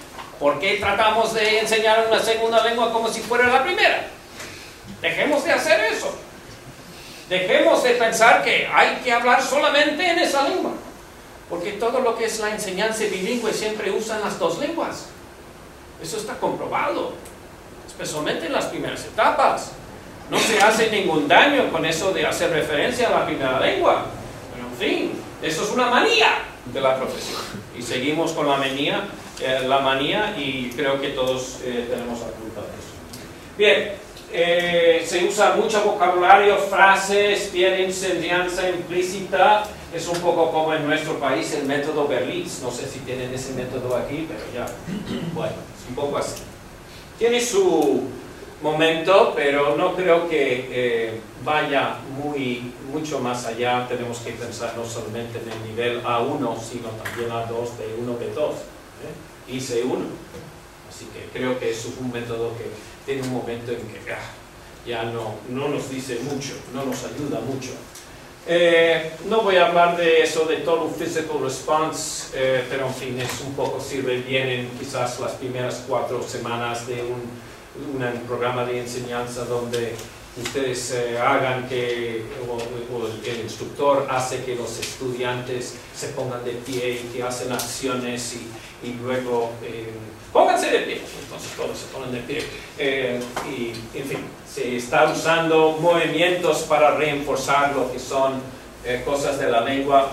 ¿Por qué tratamos de enseñar una segunda lengua como si fuera la primera? Dejemos de hacer eso. Dejemos de pensar que hay que hablar solamente en esa lengua. Porque todo lo que es la enseñanza bilingüe siempre usan las dos lenguas. Eso está comprobado, especialmente en las primeras etapas. No se hace ningún daño con eso de hacer referencia a la primera lengua. Pero en fin, eso es una manía de la profesión. Y seguimos con la manía y creo que todos tenemos la culpa de eso. Bien, se usa mucho vocabulario, frases, bien, enseñanza implícita. Es un poco como en nuestro país el método Berlitz. No sé si tienen ese método aquí, pero ya, bueno, es un poco así. Tiene su momento, pero no creo que vaya mucho más allá. Tenemos que pensar no solamente en el nivel A1, sino también A2, B1, B2 y C1. Así que creo que eso es un método que tiene un momento en que ya no nos dice mucho, no nos ayuda mucho. No voy a hablar de eso de Total Physical Response, pero en fin, es un poco, sirve bien en quizás las primeras 4 semanas de un programa de enseñanza donde ustedes hagan que, o el instructor hace que los estudiantes se pongan de pie y que hacen acciones y luego pónganse de pie, entonces todos se ponen de pie. Y en fin, se está usando movimientos para reforzar lo que son cosas de la lengua.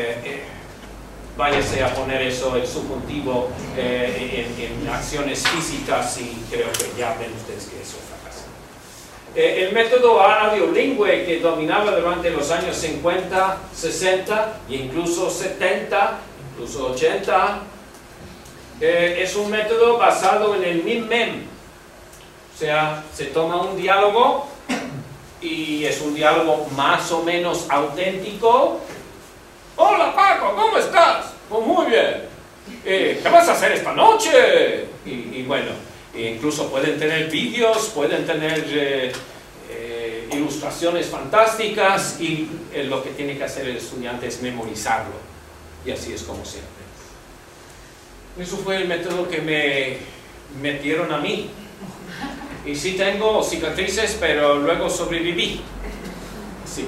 Váyase a poner eso, el subjuntivo, en acciones físicas y creo que ya ven ustedes que eso fracasa. El método audiolingüe que dominaba durante los años 50, 60 e incluso 70, incluso 80, es un método basado en el mim-mem. O sea, se toma un diálogo y es un diálogo más o menos auténtico. Hola Paco, ¿cómo estás? Pues muy bien. ¿Qué vas a hacer esta noche? Y bueno, incluso pueden tener vídeos, pueden tener ilustraciones fantásticas y lo que tiene que hacer el estudiante es memorizarlo. Y así es como se aprende. Eso fue el método que me metieron a mí. Y sí tengo cicatrices, pero luego sobreviví. Sí.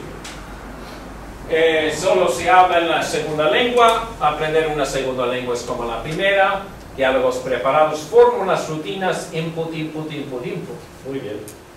Solo se habla en la segunda lengua. Aprender una segunda lengua es como la primera. Diálogos preparados, fórmulas, rutinas, input, input, input, input. Muy bien.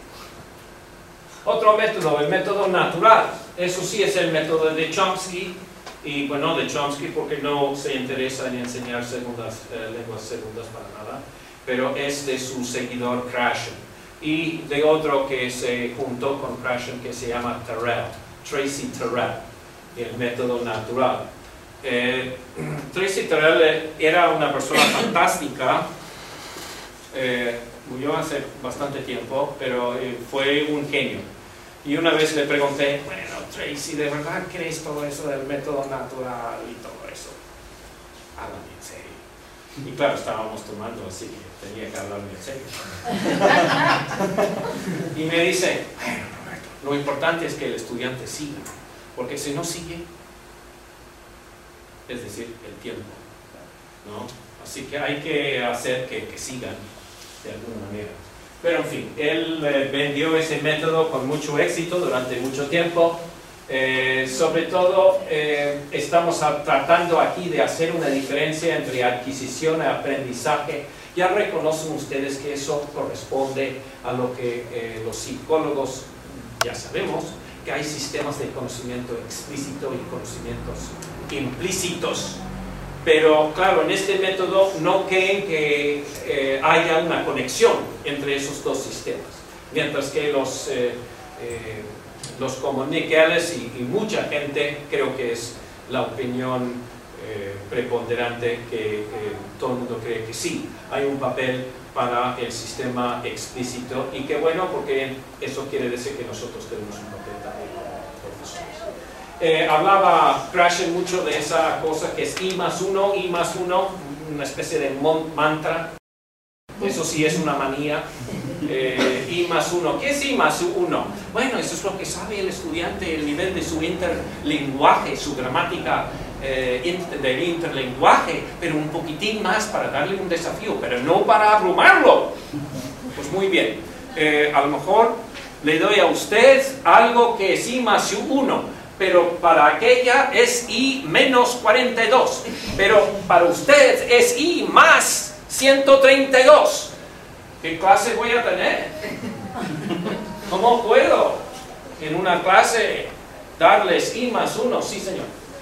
Otro método, el método natural. Eso sí es el método de Chomsky. Y bueno, de Chomsky porque no se interesa en enseñar lenguas segundas para nada. Pero es de su seguidor Krashen. Y de otro que se juntó con Krashen que se llama Terrell, Tracy Terrell. El método natural. Tracy Terrell era una persona fantástica, murió hace bastante tiempo, pero fue un genio. Y una vez le pregunté, bueno, Tracy, ¿de verdad crees todo eso del método natural y todo eso? Háblame en serio. Y claro, estábamos tomando, así que tenía que hablarme en serio. Y me dice, bueno, Roberto, lo importante es que el estudiante siga. Porque si no sigue, es decir, el tiempo, ¿no? Así que hay que hacer que sigan de alguna manera. Pero en fin, él vendió ese método con mucho éxito durante mucho tiempo. Sobre todo, estamos tratando aquí de hacer una diferencia entre adquisición y aprendizaje. Ya reconocen ustedes que eso corresponde a lo que los psicólogos ya sabemos, que hay sistemas de conocimiento explícito y conocimientos implícitos. Pero claro, en este método no creen que haya una conexión entre esos dos sistemas. Mientras que los comunicadores y mucha gente, creo que es la opinión preponderante que todo el mundo cree que sí, hay un papel para el sistema explícito y que bueno, porque eso quiere decir que nosotros tenemos un papel también como profesores. Hablaba Krashen mucho de esa cosa que es I+1, una especie de mantra. Eso sí es una manía. I+1, ¿qué es I+1? Bueno, eso es lo que sabe el estudiante, el nivel de su interlenguaje, su gramática del interlenguaje, pero un poquitín más para darle un desafío, pero no para abrumarlo. Pues muy bien, a lo mejor le doy a usted algo que es I más 1, pero para aquella es I menos 42, pero para usted es I más 132. ¿Qué clase voy a tener? ¿Cómo puedo en una clase darles I más 1? Sí, señor.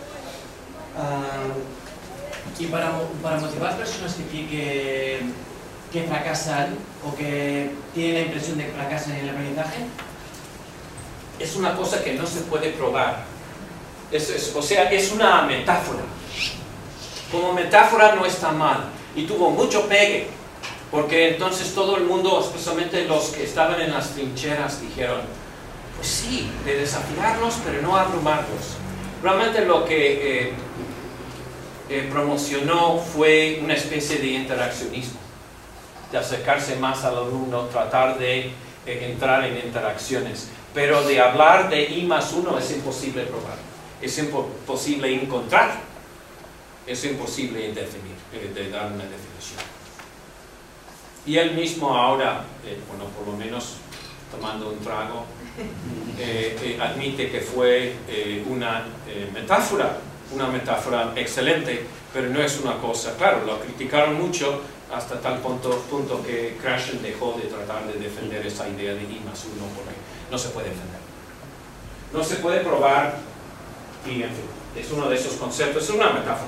Y para motivar personas que fracasan o que tienen la impresión de que fracasan en el aprendizaje, es una cosa que no se puede probar. O sea, es una metáfora. Como metáfora no está mal. Y tuvo mucho pegue. Porque entonces todo el mundo, especialmente los que estaban en las trincheras, dijeron, pues sí, de desafiarlos, pero no abrumarlos. Realmente lo que promocionó fue una especie de interaccionismo, de acercarse más al alumno, tratar de entrar en interacciones. Pero de hablar de I más 1 es imposible probar, es imposible encontrar, es imposible definir, de dar una definición. Y él mismo ahora, bueno, por lo menos tomando un trago, admite que fue una metáfora excelente, pero no es una cosa, claro, lo criticaron mucho hasta tal punto que Krashen dejó de tratar de defender esa idea de I más 1 porque no se puede defender. No se puede probar y, en fin, es uno de esos conceptos, es una metáfora.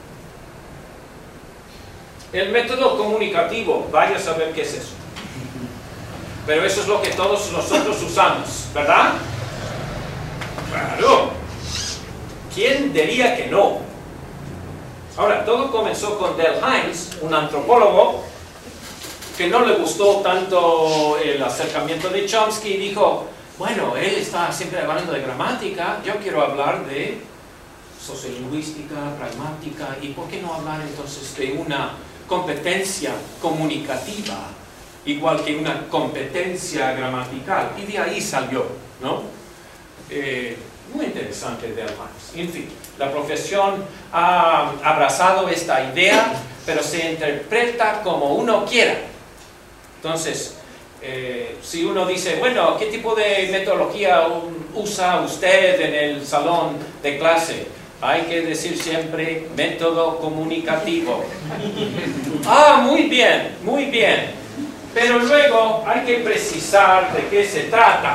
El método comunicativo, vaya a saber qué es eso. Pero eso es lo que todos nosotros usamos, ¿verdad? Claro. ¿Quién diría que no? Ahora, todo comenzó con Del Hines, un antropólogo que no le gustó tanto el acercamiento de Chomsky y dijo, bueno, él está siempre hablando de gramática, yo quiero hablar de sociolingüística, pragmática, y ¿por qué no hablar entonces de una competencia comunicativa, igual que una competencia gramatical? Y de ahí salió, ¿no? Muy interesante Del Hines. En fin, la profesión ha abrazado esta idea, pero se interpreta como uno quiera. Entonces, si uno dice, bueno, ¿qué tipo de metodología usa usted en el salón de clase? Hay que decir siempre método comunicativo. Ah, muy bien, muy bien. Pero luego hay que precisar de qué se trata.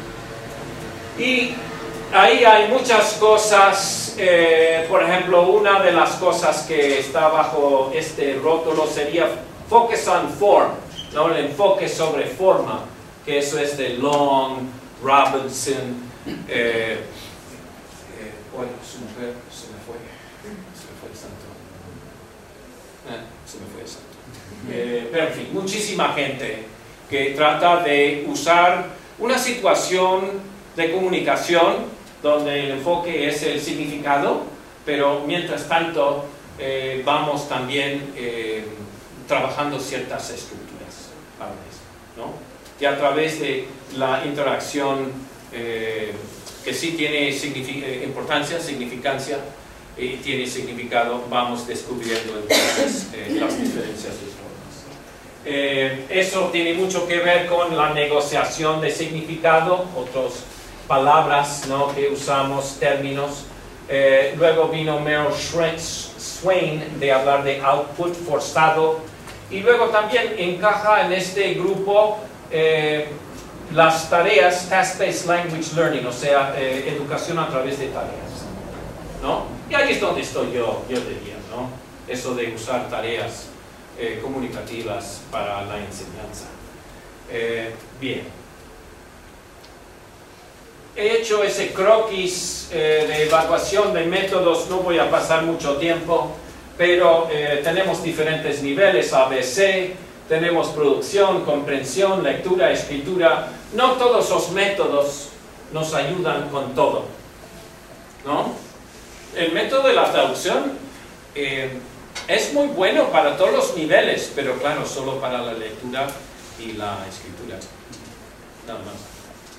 Y ahí hay muchas cosas, por ejemplo, una de las cosas que está bajo este rótulo sería Focus on Form, ¿no? El enfoque sobre forma, que eso es de Long, Robinson. Su mujer se me fue el santo. Se me fue el santo. Pero en fin, muchísima gente que trata de usar una situación de comunicación donde el enfoque es el significado, pero mientras tanto vamos también trabajando ciertas estructuras a la vez, ¿no? Y a través de la interacción que sí tiene importancia, significancia y tiene significado, vamos descubriendo entonces las diferencias de formas. Eso tiene mucho que ver con la negociación de significado, otras palabras, ¿no?, que usamos, términos. Luego vino Meryl Swain de hablar de output forzado, y luego también encaja en este grupo las tareas, task-based language learning, o sea, educación a través de tareas, ¿no? Y ahí es donde estoy yo diría, ¿no? Eso de usar tareas comunicativas para la enseñanza. Bien. He hecho ese croquis de evaluación de métodos, no voy a pasar mucho tiempo, pero tenemos diferentes niveles, ABC, tenemos producción, comprensión, lectura, escritura. No todos los métodos nos ayudan con todo, ¿no? El método de la traducción es muy bueno para todos los niveles, pero claro, solo para la lectura y la escritura, nada más.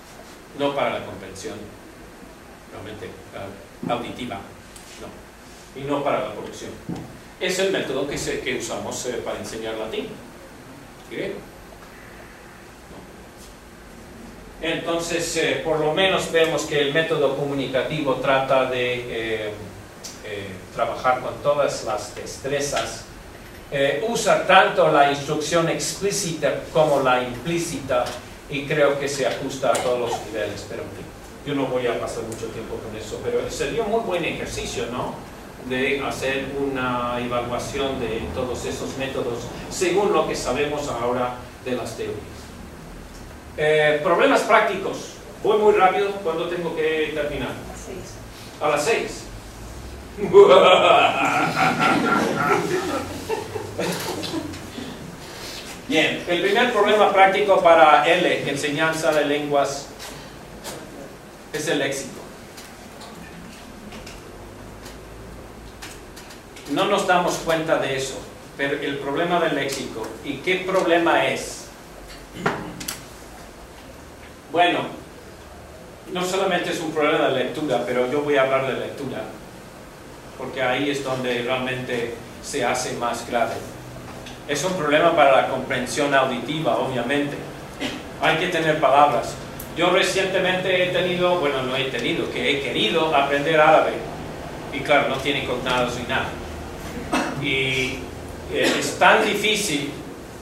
No para la comprensión, realmente auditiva, no. y no para la corrección. Es el método que usamos para enseñar latín. ¿Griego? No. Entonces, por lo menos vemos que el método comunicativo trata de trabajar con todas las destrezas. Usa tanto la instrucción explícita como la implícita y creo que se ajusta a todos los niveles, pero yo no voy a pasar mucho tiempo con eso, pero sería un muy buen ejercicio, ¿no? De hacer una evaluación de todos esos métodos según lo que sabemos ahora de las teorías. Problemas prácticos. Voy muy rápido. ¿Cuándo tengo que terminar? A las 6. Bien, el primer problema práctico para L, enseñanza de lenguas, es el léxico. No nos damos cuenta de eso, pero el problema del léxico. ¿Y qué problema es? Bueno, no solamente es un problema de lectura, pero yo voy a hablar de lectura, porque ahí es donde realmente se hace más grave. Es un problema para la comprensión auditiva, obviamente. Hay que tener palabras. Yo recientemente he querido aprender árabe. Y claro, no tiene cognados ni nada. Y es tan difícil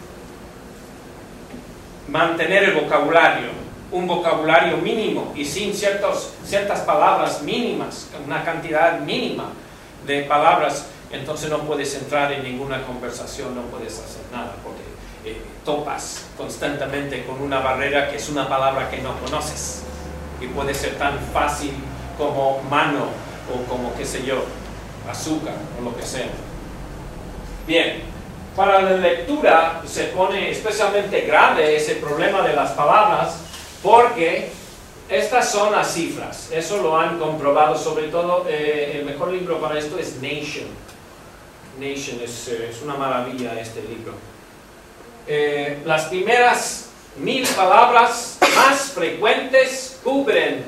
mantener el vocabulario, un vocabulario mínimo y sin ciertas palabras mínimas, una cantidad mínima de palabras. Entonces no puedes entrar en ninguna conversación, no puedes hacer nada, porque topas constantemente con una barrera que es una palabra que no conoces. Y puede ser tan fácil como mano, o como, qué sé yo, azúcar, o lo que sea. Bien, para la lectura se pone especialmente grave ese problema de las palabras, porque estas son las cifras. Eso lo han comprobado, sobre todo, el mejor libro para esto es Nation. Nation es una maravilla este libro. Las primeras 1000 palabras más frecuentes cubren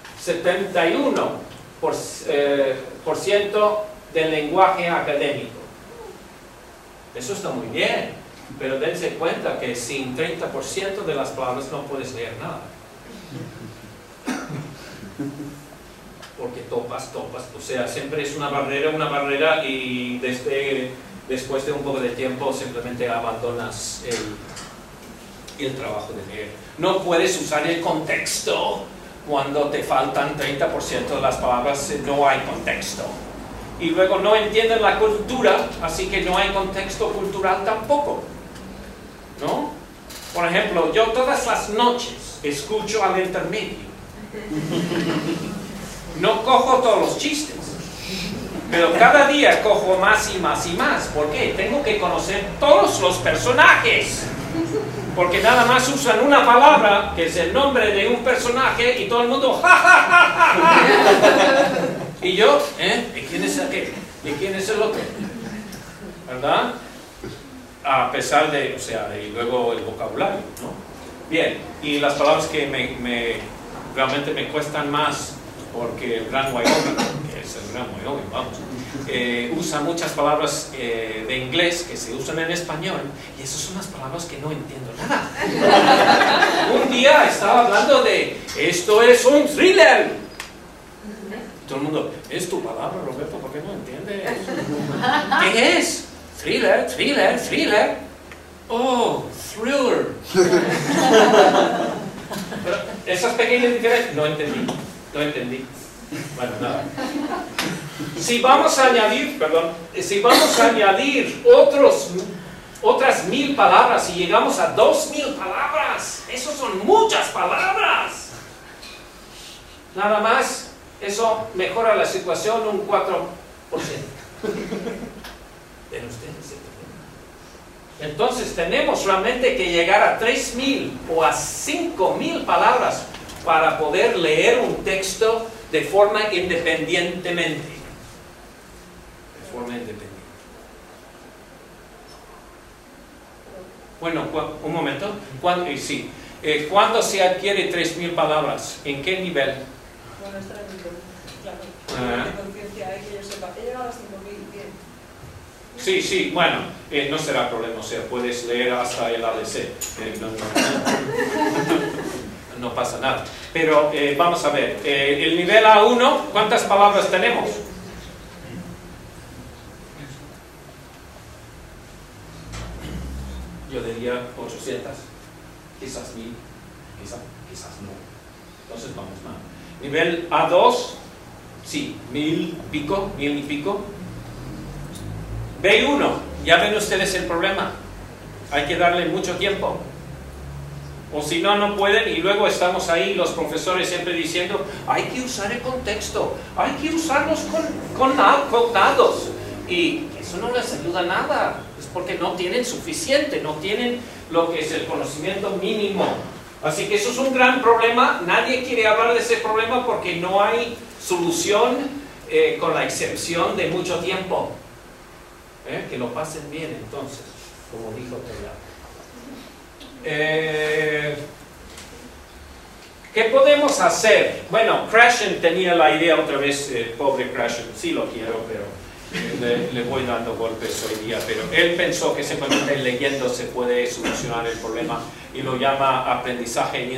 71% del lenguaje académico. Eso está muy bien, pero dense cuenta que sin 30% de las palabras no puedes leer nada. Porque topas, o sea, siempre es una barrera y después de un poco de tiempo simplemente abandonas el trabajo de leer. No puedes usar el contexto cuando te faltan 30% de las palabras, no hay contexto. Y luego no entienden la cultura, así que no hay contexto cultural tampoco, ¿no? Por ejemplo, yo todas las noches escucho al intermedio. No cojo todos los chistes, pero cada día cojo más y más y más. ¿Por qué? Tengo que conocer todos los personajes, porque nada más usan una palabra que es el nombre de un personaje y todo el mundo ¡ja, ja, ja, ja, ja! Y yo, ¿y quién es aquel? ¿Y quién es el otro? ¿Verdad? A pesar de, o sea, y luego el vocabulario, ¿no? Bien, y las palabras que realmente me cuestan más, porque el Gran Wyoming, que es el Gran Wyoming, vamos, usa muchas palabras de inglés que se usan en español, y esas son las palabras que no entiendo nada. Un día estaba hablando de, esto es un thriller. Todo el mundo, ¿es tu palabra, Roberto? ¿Por qué no entiendes? ¿Qué es? Thriller. Oh, thriller. Pero esas pequeñas diferencias, no entendí. Bueno, nada. Si vamos a añadir otras 1000 palabras y llegamos a 2000 palabras, eso son muchas palabras. Nada más. Eso mejora la situación un 4%. ¿Ven ustedes? Entonces tenemos realmente que llegar a 3000 o a 5000 palabras para poder leer un texto de forma independientemente. Bueno, un momento. ¿Cuándo se adquiere 3000 palabras? ¿En qué nivel? claro. ¿Qué conciencia hay que yo sepa? He llegado a 5.000, bien. Sí, bueno, no será problema, o sea, puedes leer hasta el ADC, no pasa nada. Pero vamos a ver, el nivel A1, ¿cuántas palabras tenemos? Yo diría 800, quizás 1000, quizás no. Entonces vamos mal. Nivel A2, sí, 1000 y pico. B1, ya ven ustedes el problema. Hay que darle mucho tiempo. O si no, no pueden, y luego estamos ahí los profesores siempre diciendo, hay que usar el contexto, hay que usarlos con cognados. Y eso no les ayuda a nada, es porque no tienen suficiente, no tienen lo que es el conocimiento mínimo. Así que eso es un gran problema, nadie quiere hablar de ese problema porque no hay solución con la excepción de mucho tiempo. Que lo pasen bien entonces, como dijo Tela. ¿Qué podemos hacer? Bueno, Krashen tenía la idea otra vez, pobre Krashen, sí lo quiero, pero le voy dando golpes hoy día, pero él pensó que simplemente leyendo se puede solucionar el problema y lo llama aprendizaje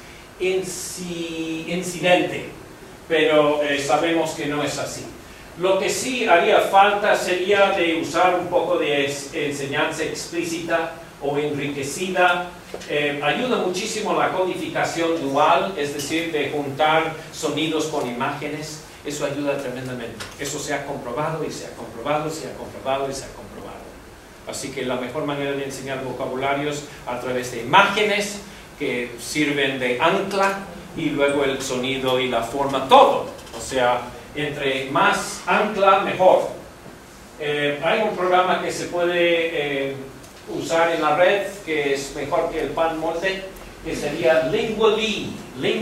incidente, pero sabemos que no es así. Lo que sí haría falta sería de usar un poco de enseñanza explícita o enriquecida. Ayuda muchísimo la codificación dual, es decir, de juntar sonidos con imágenes. Eso ayuda tremendamente. Eso se ha comprobado y se ha comprobado, se ha comprobado y se ha comprobado. Así que la mejor manera de enseñar vocabularios a través de imágenes que sirven de ancla y luego el sonido y la forma, todo. O sea, entre más ancla, mejor. Hay un programa que se puede usar en la red que es mejor que el pan molde, que sería Lingually,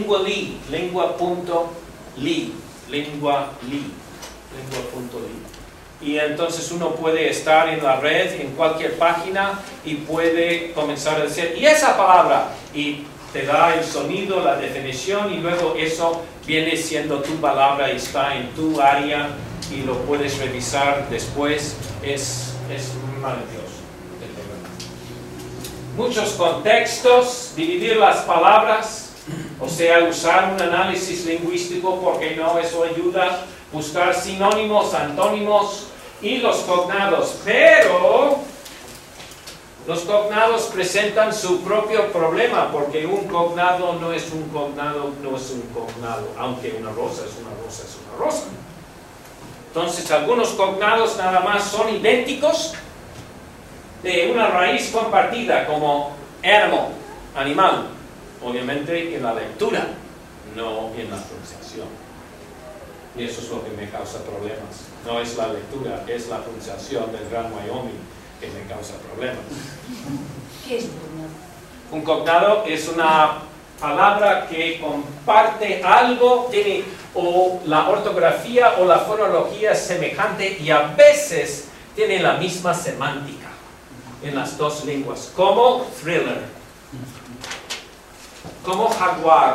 lingua.ly. Y entonces uno puede estar en la red, en cualquier página, y puede comenzar a decir, y esa palabra, y te da el sonido, la definición, y luego eso viene siendo tu palabra y está en tu área, y lo puedes revisar después. Es maravilloso. Muchos contextos, dividir las palabras, o sea, usar un análisis lingüístico, porque no, eso ayuda, buscar sinónimos, antónimos y los cognados, pero los cognados presentan su propio problema, porque un cognado no es un cognado, aunque una rosa es una rosa, es una rosa. Entonces, algunos cognados nada más son idénticos de una raíz compartida, como animal, animal, obviamente en la lectura, no en la pronunciación. Y eso es lo que me causa problemas. No es la lectura, es la pronunciación del Gran Wyoming que me causa problemas. ¿Qué es cognado? Un cognado es una palabra que comparte algo, tiene o la ortografía o la fonología semejante y a veces tiene la misma semántica en las dos lenguas, como thriller, como jaguar.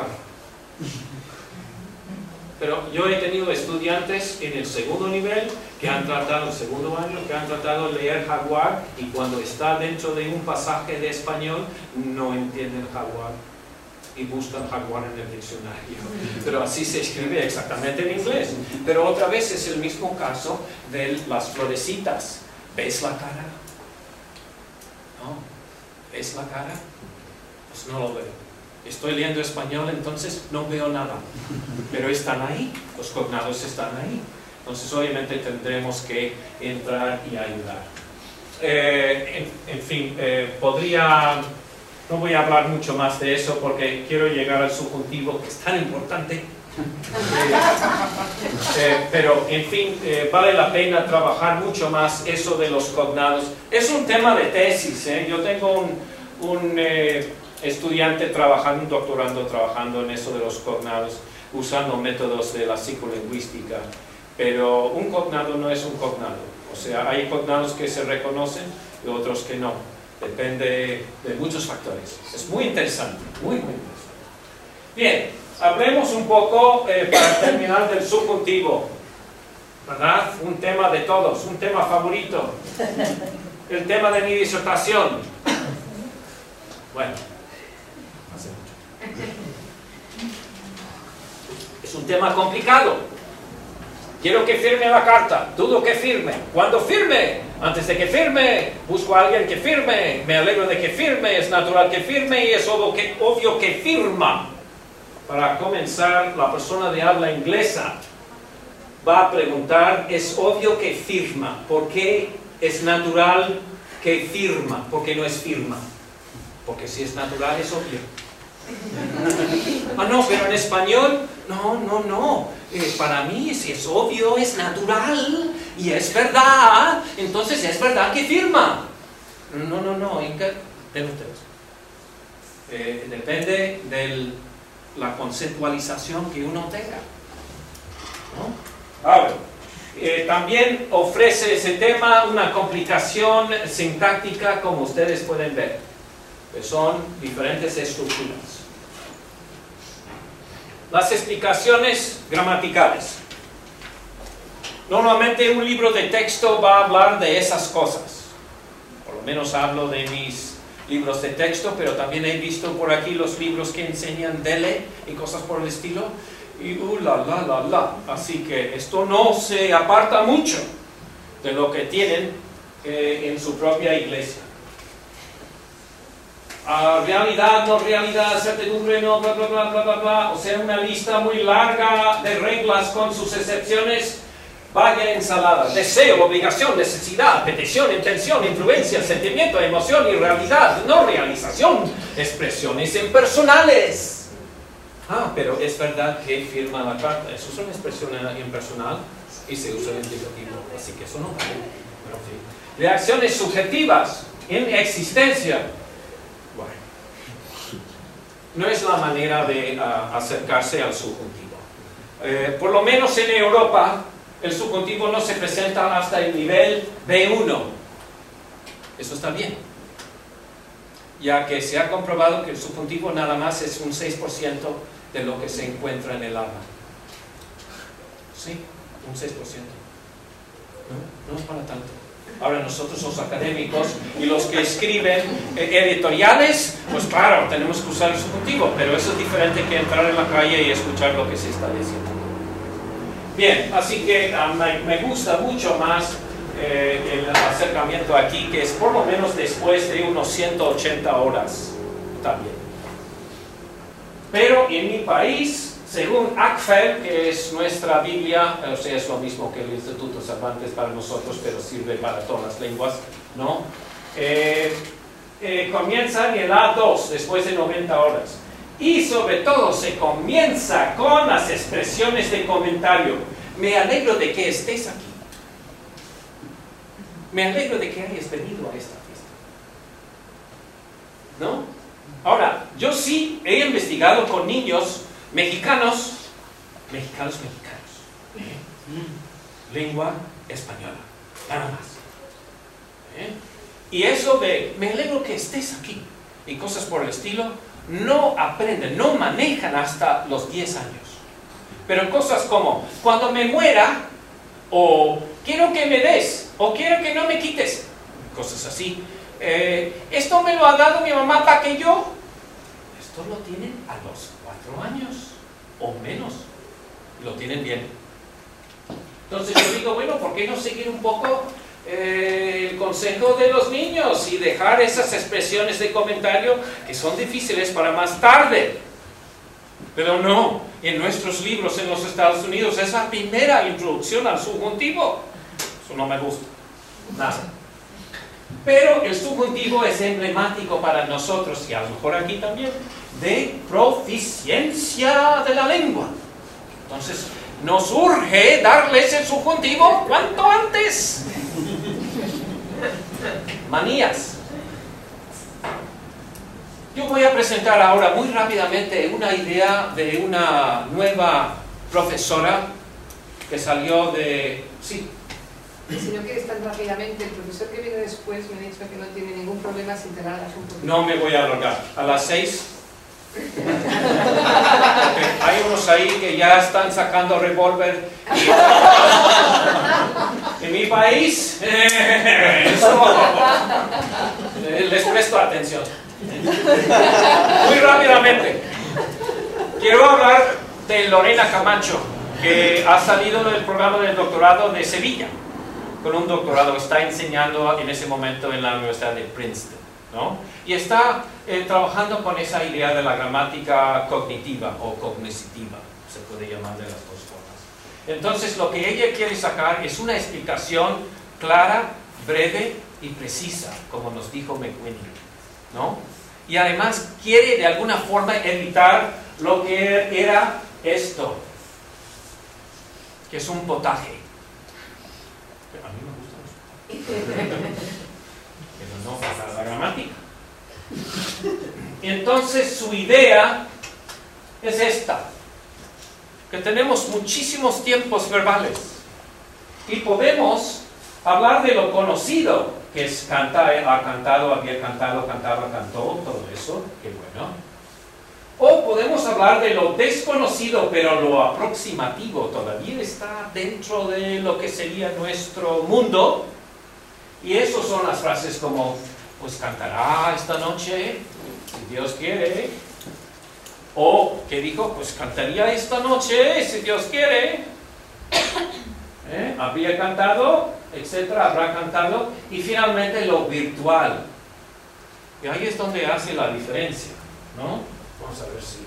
Pero yo he tenido estudiantes en el segundo nivel que han tratado, el segundo año, que han tratado de leer jaguar, y cuando está dentro de un pasaje de español no entienden jaguar y buscan jaguar en el diccionario, pero así se escribe exactamente en inglés. Pero otra vez es el mismo caso de las florecitas. ¿Ves la cara? ¿No? ¿Ves la cara? Pues no lo veo. Estoy leyendo español, entonces no veo nada, pero están ahí, los cognados están ahí. Entonces obviamente tendremos que entrar y ayudar. En fin, no voy a hablar mucho más de eso porque quiero llegar al subjuntivo, que es tan importante. Pero en fin, vale la pena trabajar mucho más eso de los cognados. Es un tema de tesis. Yo tengo un estudiante trabajando, un doctorando trabajando en eso de los cognados, usando métodos de la psicolingüística. Pero un cognado no es un cognado. O sea, hay cognados que se reconocen y otros que no. Depende de muchos factores. Es muy interesante, muy interesante. Bien. hablemos un poco, para terminar, del subjuntivo, ¿verdad? Un tema de todos, un tema favorito, el tema de mi disertación. Bueno, hace mucho. Es un tema complicado. Quiero que firme la carta, dudo que firme. ¿Cuándo firme? Antes de que firme, busco a alguien que firme, me alegro de que firme, es natural que firme y es obvio que firma. Para comenzar, la persona de habla inglesa va a preguntar, es obvio que firma. ¿Por qué es natural que firma? ¿Por qué no es firma? Porque si es natural es obvio. Ah, no, pero en español, no. Para mí, si es obvio, es natural y es verdad, entonces es verdad que firma. No, de ustedes. Depende de la conceptualización que uno tenga, ¿no? Ahora, también ofrece ese tema una complicación sintáctica, como ustedes pueden ver, que son diferentes estructuras. Las explicaciones gramaticales. Normalmente un libro de texto va a hablar de esas cosas. Por lo menos hablo de mis libros de texto, pero también he visto por aquí los libros que enseñan DELE y cosas por el estilo. Y Así que esto no se aparta mucho de lo que tienen en su propia iglesia. Realidad, no realidad, certidumbre, no, bla, bla, bla, bla, bla, bla. O sea, una lista muy larga de reglas con sus excepciones. Vaya ensalada. Deseo, obligación, necesidad, petición, intención, influencia, sentimiento, emoción y realidad, no realización. Expresiones impersonales. Pero es verdad que firma la carta. Eso es una expresión impersonal y se usa el indicativo. Así que eso no vale. Pero, sí. Reacciones subjetivas en existencia. Bueno, no es la manera de acercarse al subjuntivo. Por lo menos en Europa, el subjuntivo no se presenta hasta el nivel B1. Eso está bien, ya que se ha comprobado que el subjuntivo nada más es un 6% de lo que se encuentra en el habla. Sí, un 6%. No es para tanto. Ahora nosotros los académicos y los que escriben editoriales, pues claro, tenemos que usar el subjuntivo, pero eso es diferente que entrar en la calle y escuchar lo que se está diciendo. Bien, así que me gusta mucho más el acercamiento aquí, que es por lo menos después de unos 180 horas también. Pero en mi país, según ACFER, que es nuestra Biblia, o sea, es lo mismo que el Instituto Cervantes para nosotros, pero sirve para todas las lenguas, ¿no? Comienza en el A2, después de 90 horas. Y sobre todo se comienza con las expresiones de comentario. Me alegro de que estés aquí. Me alegro de que hayas venido a esta fiesta. ¿No? Ahora, yo sí he investigado con niños mexicanos. Lengua española, nada más. Y eso de, me alegro que estés aquí, y cosas por el estilo, no aprenden, no manejan hasta los 10 años. Pero cosas como, cuando me muera, o quiero que me des, o quiero que no me quites, cosas así. Esto me lo ha dado mi mamá para que yo... Esto lo tienen a los 4 años, o menos. Lo tienen bien. Entonces yo digo, bueno, ¿por qué no seguir un poco el consejo de los niños y dejar esas expresiones de comentario que son difíciles para más tarde? Pero no, en nuestros libros en los Estados Unidos es la primera introducción al subjuntivo. Eso no me gusta, nada. Pero el subjuntivo es emblemático para nosotros, y a lo mejor aquí también, de proficiencia de la lengua. Entonces, nos urge darles el subjuntivo cuanto antes. Manías. Yo voy a presentar ahora muy rápidamente una idea de una nueva profesora que salió de... Sí. Si no quieres tan rápidamente, el profesor que viene después me ha dicho que no tiene ningún problema sin te alargas un poquito. No me voy a alargar. A las 6. Okay. ahí que ya están sacando revólver. En mi país, les presto atención. Muy rápidamente, quiero hablar de Lorena Camacho, que ha salido del programa del doctorado de Sevilla, con un doctorado, está enseñando en ese momento en la Universidad de Princeton, ¿no? Y está trabajando con esa idea de la gramática cognitiva o cognitiva, se puede llamar de las dos formas. Entonces lo que ella quiere sacar es una explicación clara, breve y precisa, como nos dijo McWhinney, ¿no? Y además quiere de alguna forma evitar lo que era esto, que es un potaje. A mí me gusta eso. Pero no para la gramática. Entonces su idea es esta, que tenemos muchísimos tiempos verbales y podemos hablar de lo conocido, que es ha cantado, había cantado, cantaba, cantó, todo eso, qué bueno. O podemos hablar de lo desconocido, pero lo aproximativo todavía está dentro de lo que sería nuestro mundo. Y eso son las frases como, pues cantará esta noche, si Dios quiere. O, ¿qué dijo? Pues cantaría esta noche, si Dios quiere. Habría cantado, etcétera, habrá cantado. Y finalmente lo virtual. Y ahí es donde hace la diferencia, ¿no? Vamos a ver si.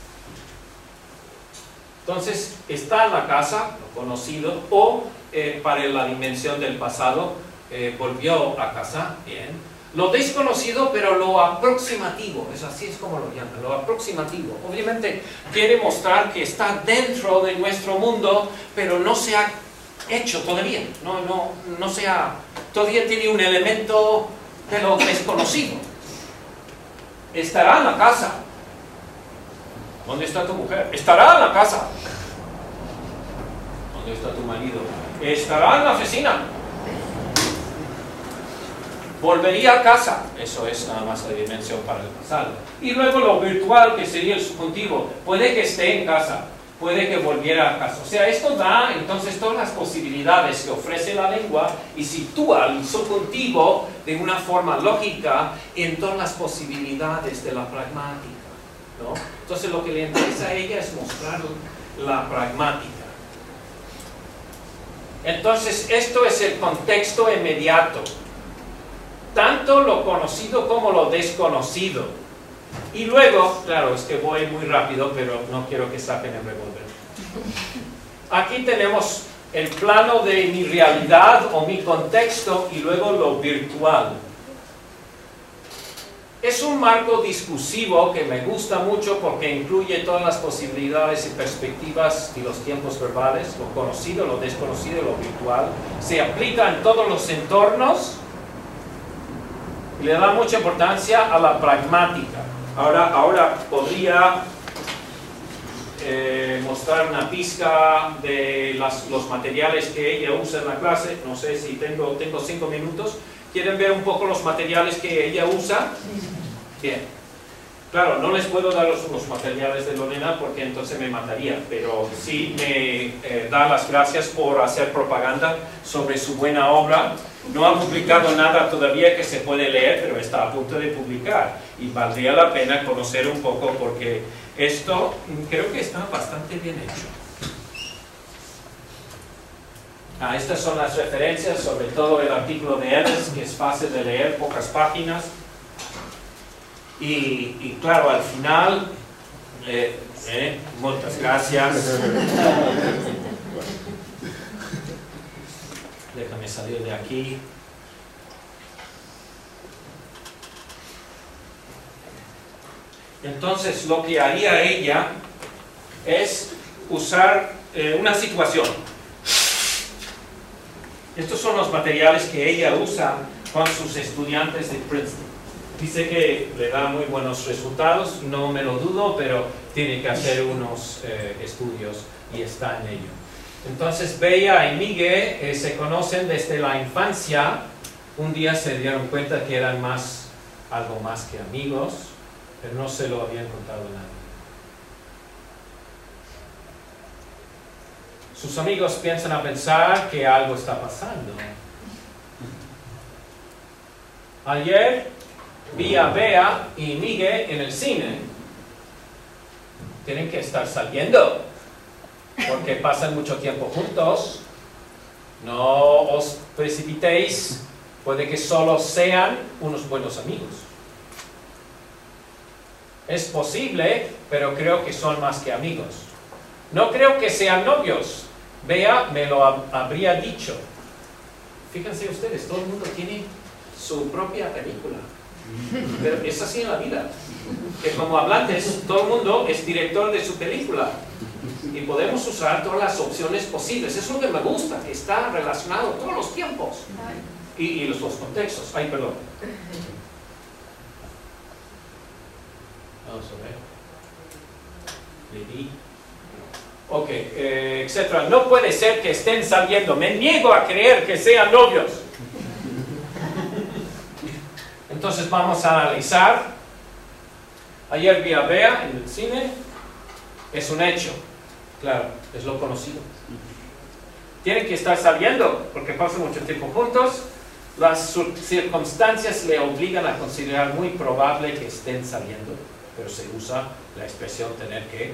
Entonces, está en la casa, lo conocido, o para la dimensión del pasado, volvió a casa, bien. Lo desconocido, pero lo aproximativo, así es como lo llaman, lo aproximativo. Obviamente quiere mostrar que está dentro de nuestro mundo, pero no se ha hecho todavía, no se ha, todavía tiene un elemento de lo desconocido. Estará en la casa. ¿Dónde está tu mujer? Estará en la casa. ¿Dónde está tu marido? Estará en la oficina. Volvería a casa. Eso es nada más la dimensión para el pasado. Y luego lo virtual, que sería el subjuntivo. Puede que esté en casa, puede que volviera a casa. O sea, esto da entonces todas las posibilidades que ofrece la lengua y sitúa el subjuntivo de una forma lógica en todas las posibilidades de la pragmática, ¿no? Entonces lo que le interesa a ella es mostrar la pragmática. Entonces esto es el contexto inmediato. Tanto lo conocido como lo desconocido. Y luego, claro, es que voy muy rápido, pero no quiero que saquen el revólver. Aquí tenemos el plano de mi realidad o mi contexto y luego lo virtual. Es un marco discursivo que me gusta mucho porque incluye todas las posibilidades y perspectivas y los tiempos verbales, lo conocido, lo desconocido y lo virtual. Se aplica en todos los entornos y le da mucha importancia a la pragmática. Ahora podría mostrar una pizca de los materiales que ella usa en la clase. No sé si tengo 5 minutos. ¿Quieren ver un poco los materiales que ella usa? Bien. Claro, no les puedo dar los materiales de Lorena porque entonces me mataría, pero sí me da las gracias por hacer propaganda sobre su buena obra. No ha publicado nada todavía que se puede leer, pero está a punto de publicar y valdría la pena conocer un poco porque esto creo que está bastante bien hecho. Estas son las referencias, sobre todo el artículo de Evans, que es fácil de leer, pocas páginas. Y claro, al final, muchas gracias. Déjame salir de aquí. Entonces, lo que haría ella es usar una situación. Estos son los materiales que ella usa con sus estudiantes de Princeton. Dice que le da muy buenos resultados, no me lo dudo, pero tiene que hacer unos estudios y está en ello. Entonces Bella y Miguel se conocen desde la infancia. Un día se dieron cuenta que eran algo más que amigos, pero no se lo habían contado a nadie. sus amigos piensan a pensar que algo está pasando. Ayer vi a Bea y Miguel en el cine. Tienen que estar saliendo, porque pasan mucho tiempo juntos. No os precipitéis, puede que solo sean unos buenos amigos. Es posible, pero creo que son más que amigos. No creo que sean novios. Bea me lo habría dicho. Fíjense ustedes, todo el mundo tiene su propia película. Pero es así en la vida. Que como hablantes, todo el mundo es director de su película. Y podemos usar todas las opciones posibles. Eso es lo que me gusta, que está relacionado todos los tiempos. Y los dos contextos. Ay, perdón. Vamos a ver. Le di. Ok, etcétera. No puede ser que estén saliendo. Me niego a creer que sean novios. Entonces vamos a analizar. Ayer vi a Bea en el cine. Es un hecho. Claro, es lo conocido. Tienen que estar saliendo porque pasan mucho tiempo juntos. Las circunstancias le obligan a considerar muy probable que estén saliendo, pero se usa la expresión tener que.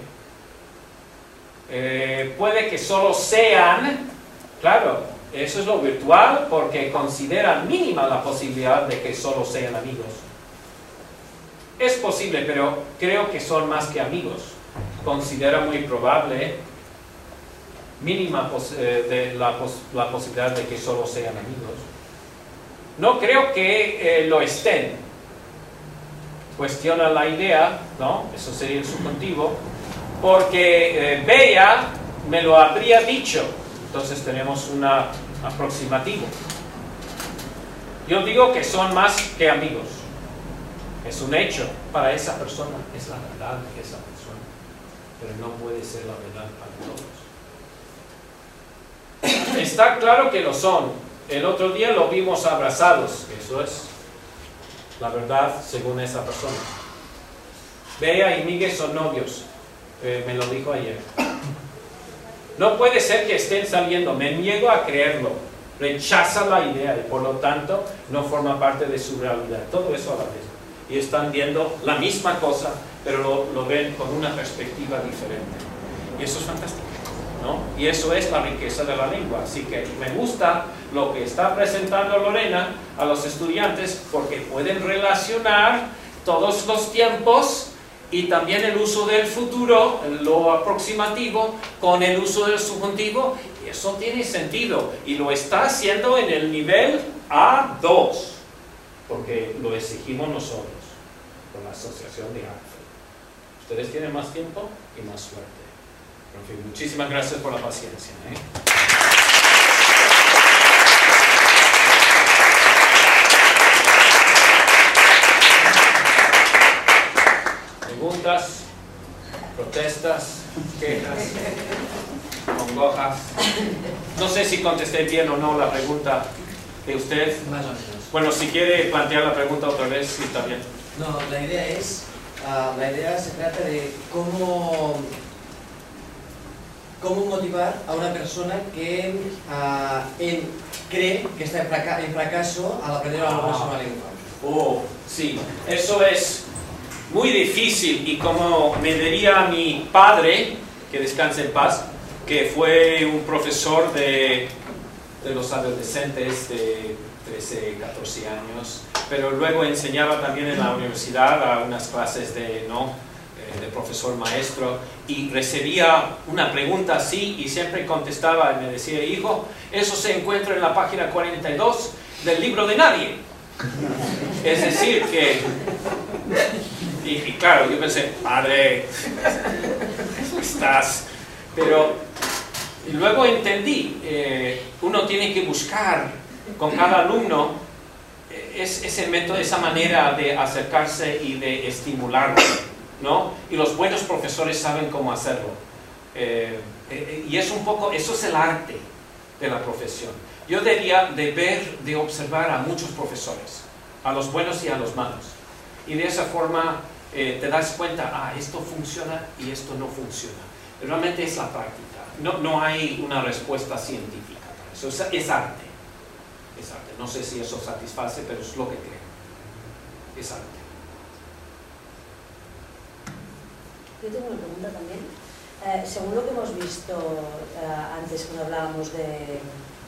Puede que solo sean, claro, eso es lo virtual porque consideran mínima la posibilidad de que solo sean amigos. Es posible, pero creo que son más que amigos. Considera muy probable, mínima la posibilidad de que solo sean amigos. No creo que lo estén. Cuestiona la idea, ¿no? Eso sería el subjuntivo. Porque Bea me lo habría dicho. Entonces tenemos un aproximativo. Yo digo que son más que amigos. Es un hecho para esa persona. Es la verdad de esa persona. Pero no puede ser la verdad para todos. Está claro que lo son. El otro día lo vimos abrazados. Eso es la verdad según esa persona. Bea y Miguel son novios. Me lo dijo ayer. No puede ser que estén saliendo. Me niego a creerlo. Rechaza la idea y por lo tanto no forma parte de su realidad. Todo eso a la vez. Y están viendo la misma cosa, pero lo ven con una perspectiva diferente. Y eso es fantástico, ¿no? Y eso es la riqueza de la lengua. Así que me gusta lo que está presentando Lorena a los estudiantes porque pueden relacionar todos los tiempos y también el uso del futuro, lo aproximativo, con el uso del subjuntivo. Y eso tiene sentido. Y lo está haciendo en el nivel A2, porque lo exigimos nosotros, con la asociación de ARFE. Ustedes tienen más tiempo y más suerte. En fin, muchísimas gracias por la paciencia, Preguntas, protestas, quejas, congojas. No sé si contesté bien o no la pregunta de usted. Más o menos. Bueno, si quiere plantear la pregunta otra vez, sí, está bien. No, la idea se trata de cómo motivar a una persona que cree que está en fracaso al aprender una nueva lengua. Oh, sí, eso es muy difícil y como me diría mi padre, que descanse en paz, que fue un profesor de los adolescentes de 13, 14 años, pero luego enseñaba también en la universidad a unas clases de profesor maestro y recibía una pregunta así y siempre contestaba y me decía, hijo, eso se encuentra en la página 42 del libro de nadie. Es decir que, y claro, yo pensé, padre, estás, pero y luego entendí, uno tiene que buscar con cada alumno ese método, esa manera de acercarse y de estimularlo, ¿no? Y los buenos profesores saben cómo hacerlo. Y es un poco, eso es el arte de la profesión. Yo debería de observar a muchos profesores, a los buenos y a los malos. Y de esa forma te das cuenta, esto funciona y esto no funciona. Realmente es la práctica. No hay una respuesta científica para eso. Es arte. Es arte. No sé si eso satisface, pero es lo que creo. Es arte. Yo tengo una pregunta también. Según lo que hemos visto antes cuando hablábamos de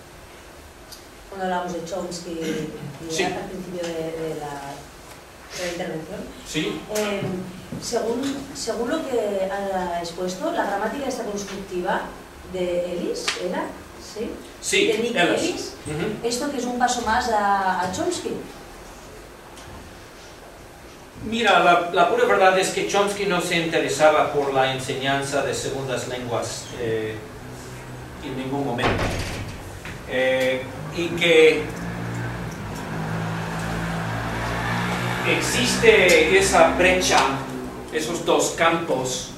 Chomsky y Sí. al principio de la intervención, ¿Sí? según lo que ha expuesto, la gramática esta constructiva de Ellis, ¿era? ¿Sí? Sí, De Nick Ellis. Esto que es un paso más a Chomsky. Mira, la pura verdad es que Chomsky no se interesaba por la enseñanza de segundas lenguas en ningún momento. Y que existe esa brecha, esos dos campos,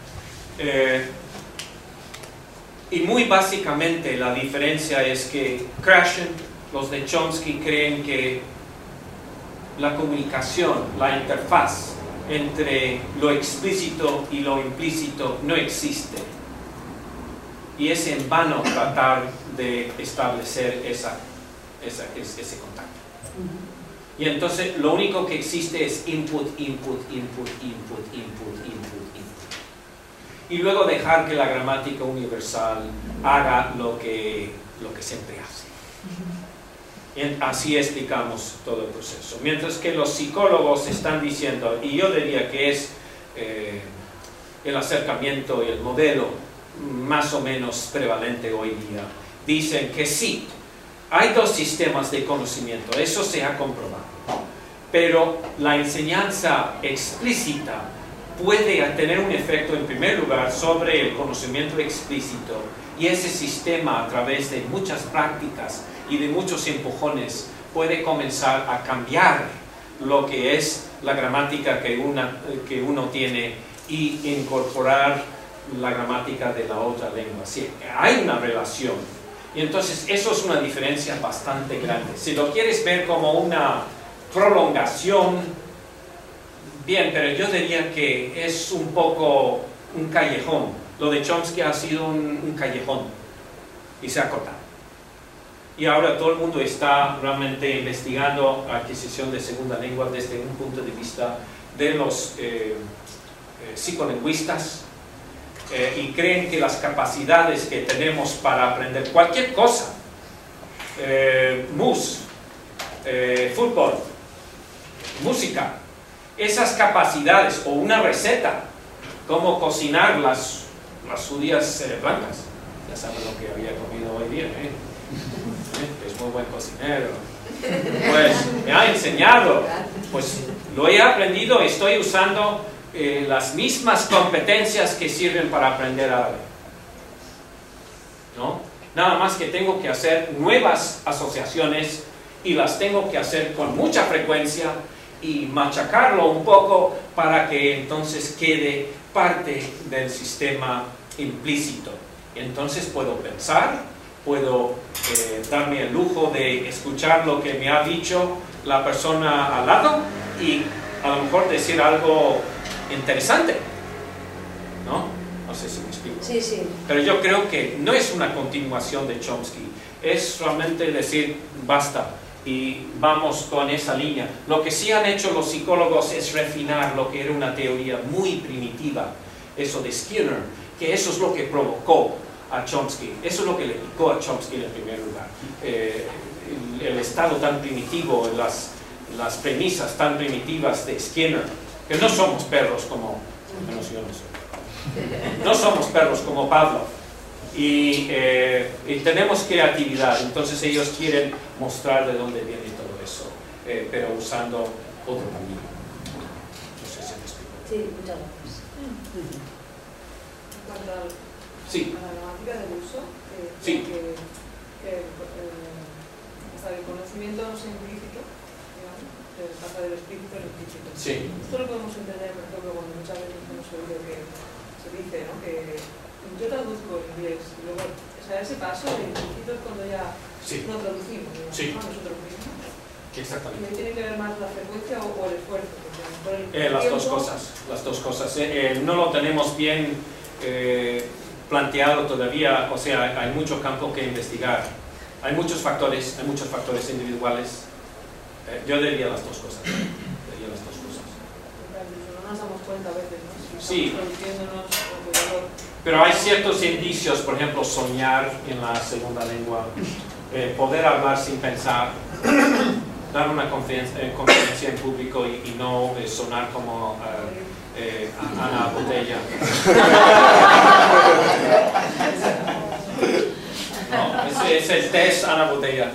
y muy básicamente la diferencia es que Krashen, los de Chomsky, creen que la comunicación, la interfaz entre lo explícito y lo implícito no existe. Y es en vano tratar de establecer ese contacto. Y entonces lo único que existe es input, input, input, input, input, input, input. Y luego dejar que la gramática universal haga lo que siempre hace. Y así explicamos todo el proceso. Mientras que los psicólogos están diciendo, y yo diría que es el acercamiento y el modelo más o menos prevalente hoy día, dicen que sí, hay dos sistemas de conocimiento, eso se ha comprobado, pero la enseñanza explícita puede tener un efecto en primer lugar sobre el conocimiento explícito, y ese sistema a través de muchas prácticas y de muchos empujones puede comenzar a cambiar lo que es la gramática que uno tiene y incorporar la gramática de la otra lengua. Sí, hay una relación. Y entonces eso es una diferencia bastante grande. Si lo quieres ver como una prolongación, bien, pero yo diría que es un poco un callejón. Lo de Chomsky ha sido un callejón y se ha cortado. Y ahora todo el mundo está realmente investigando adquisición de segunda lengua desde un punto de vista de los psicolingüistas, y creen que las capacidades que tenemos para aprender cualquier cosa, fútbol, música, esas capacidades, o una receta, como cocinar las judías blancas, ya saben lo que había comido hoy día, es muy buen cocinero, pues me ha enseñado, pues lo he aprendido, estoy usando las mismas competencias que sirven para aprender árabe, ¿no? Nada más que tengo que hacer nuevas asociaciones y las tengo que hacer con mucha frecuencia y machacarlo un poco para que entonces quede parte del sistema implícito. Entonces puedo pensar, puedo darme el lujo de escuchar lo que me ha dicho la persona al lado y a lo mejor decir algo interesante, ¿no? No sé si me explico. Sí, sí. Pero yo creo que no es una continuación de Chomsky, es realmente decir basta y vamos con esa línea. Lo que sí han hecho los psicólogos es refinar lo que era una teoría muy primitiva, eso de Skinner, que eso es lo que provocó a Chomsky, eso es lo que le picó a Chomsky en primer lugar. El estado tan primitivo, las premisas tan primitivas de Skinner, que no somos perros como, menos yo no soy, no somos perros como Pavlov, y tenemos creatividad, entonces ellos quieren mostrar de dónde viene todo eso, pero usando otro camino. No sé si me explico. Sí, muchas gracias. En cuanto a la gramática del uso, sí. hasta el conocimiento no sea implícito, digamos, pasa del explícito al implícito. Sí. Esto lo podemos entender, por ejemplo, cuando muchas veces hemos oído que se dice, ¿no?, que yo traduzco en inglés y luego, o sea, ese paso de implícito es cuando ya no traducimos, digamos, sí. ¿no?, nosotros mismos. Exactamente. ¿Y tiene que ver más la frecuencia o el esfuerzo? Porque a lo mejor las dos cosas. No lo tenemos bien planteado todavía, o sea, hay mucho campo que investigar. Hay muchos factores individuales. Yo diría las dos cosas. No nos damos cuenta a veces, ¿no? Si Sí. Pero hay ciertos indicios, por ejemplo, soñar en la segunda lengua, poder hablar sin pensar, dar una conferencia en público y no sonar como Ana Botella. No, ese es el test Ana Botella.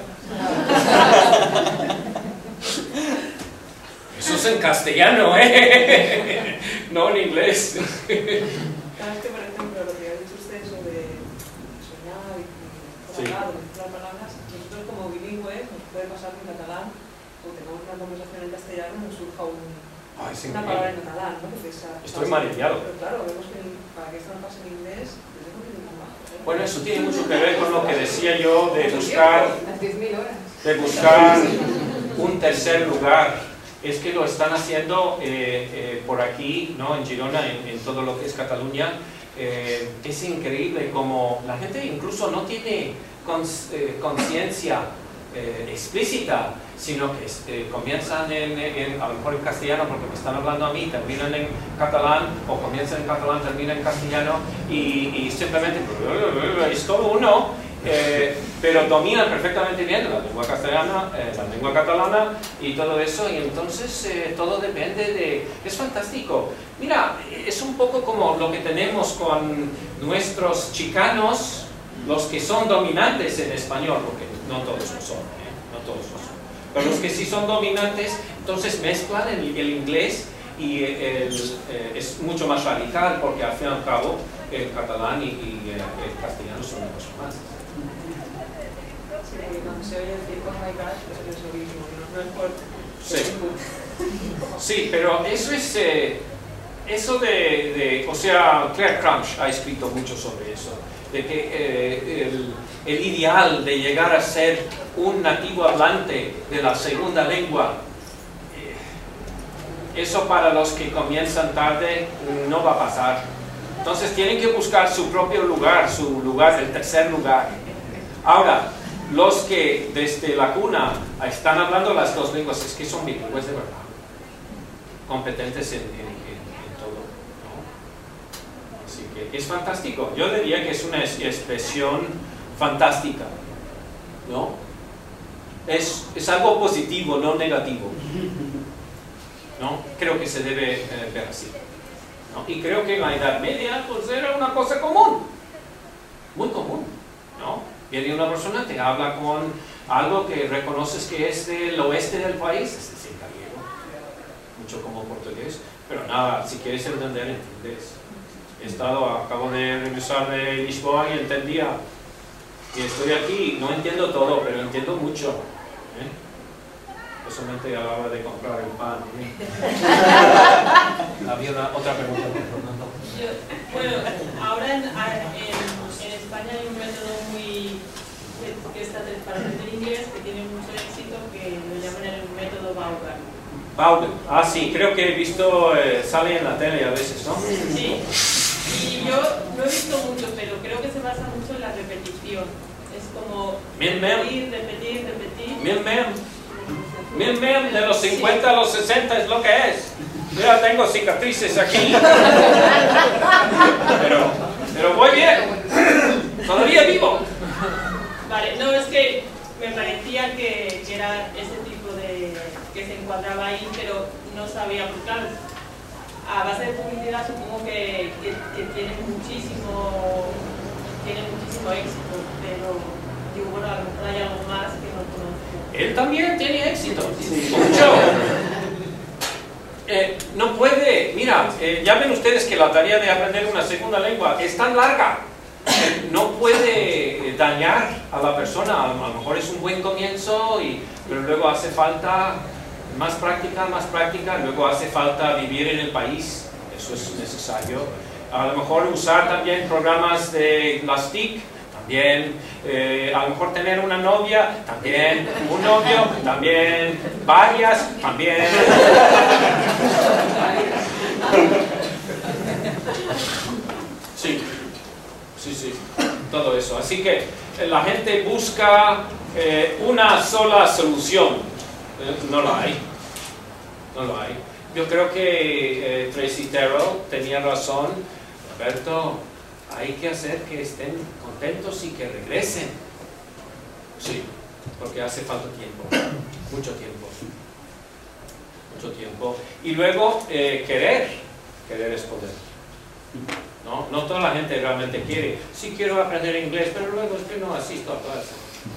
Eso es en castellano, no en inglés. Sabes que, por ejemplo, lo que ha dicho usted sobre soñar y hablar o mezclar palabras, nosotros como bilingües nos puede pasar en catalán, o tengamos una conversación en castellano y nos surja una palabra en catalán, ¿no? Estoy maravillado. Pero claro, vemos que para que esto no pase en inglés, tenemos que ir más. Bueno, eso tiene mucho que ver con lo que decía yo de buscar un tercer lugar. Es que lo están haciendo por aquí, ¿no? En Girona, en todo lo que es Cataluña. Es increíble como la gente incluso no tiene conciencia explícita, sino que comienzan a lo mejor en castellano porque me están hablando a mí, terminan en catalán, o comienzan en catalán, terminan en castellano, y simplemente es todo uno. Pero dominan perfectamente bien la lengua castellana, la lengua catalana y todo eso, y entonces todo depende de... Es fantástico. Mira, es un poco como lo que tenemos con nuestros chicanos, los que son dominantes en español, porque no todos lo son, no todos lo son, pero los que sí son dominantes, entonces mezclan el inglés y es mucho más radical, porque al fin y al cabo el catalán y el castellano son una cosa más. Cuando se oye decir con my gosh, pues es horrible, no es fuerte. Sí, pero eso es... o sea, Claire Crouch ha escrito mucho sobre eso, de que el ideal de llegar a ser un nativo hablante de la segunda lengua, eso para los que comienzan tarde no va a pasar. Entonces tienen que buscar su propio lugar, el tercer lugar. Ahora, los que desde la cuna están hablando las dos lenguas, es que son bilingües de verdad, competentes en todo, ¿no? Así que es fantástico. Yo diría que es una expresión fantástica, ¿no? Es algo positivo, no negativo, ¿no? Creo que se debe ver así, ¿no? Y creo que en la Edad Media pues era una cosa común, muy común, ¿no? Viene una persona, te habla con algo que reconoces que es del oeste del país, es decir, gallego, mucho como portugués, pero nada, si quieres entender, entiendes. Acabo de regresar de Lisboa y entendía, y estoy aquí, no entiendo todo, pero entiendo mucho. Solamente a la hora de comprar el pan. Había otra pregunta, Fernando. Bueno, ahora en España hay un método que está para aprender inglés, que tiene mucho éxito, que lo llaman el método Vaughan. Vaughan, sí, creo que he visto, sale en la tele a veces, ¿no? Sí, y yo no he visto mucho, pero creo que se basa mucho en la repetición. Es como repetir. De los 50 a los 60 es lo que es. Yo ya tengo cicatrices aquí. Pero voy bien. Todavía vivo. Vale, no, es que me parecía que era ese tipo de... que se encuadraba ahí, pero no sabía, porque claro, a base de publicidad supongo que tiene muchísimo éxito, pero digo, bueno, a lo mejor hay algo más que no conozco. Él también tiene éxito, mucho. No puede, mira, ya ven ustedes que la tarea de aprender una segunda lengua es tan larga, no puede dañar a la persona. A lo mejor es un buen comienzo, pero luego hace falta más práctica, luego hace falta vivir en el país, eso es necesario. A lo mejor usar también programas de las TIC, también, a lo mejor tener una novia, también, un novio, también, varias, también. Sí. Sí, sí, todo eso. Así que la gente busca una sola solución. No la hay. No lo hay. Yo creo que Tracy Terrell tenía razón. Roberto, hay que hacer que estén contentos y que regresen. Sí, porque hace falta tiempo, mucho tiempo. Mucho tiempo. Y luego, querer es poder. No toda la gente realmente quiere. Sí quiero aprender inglés, pero luego es que no asisto a clase.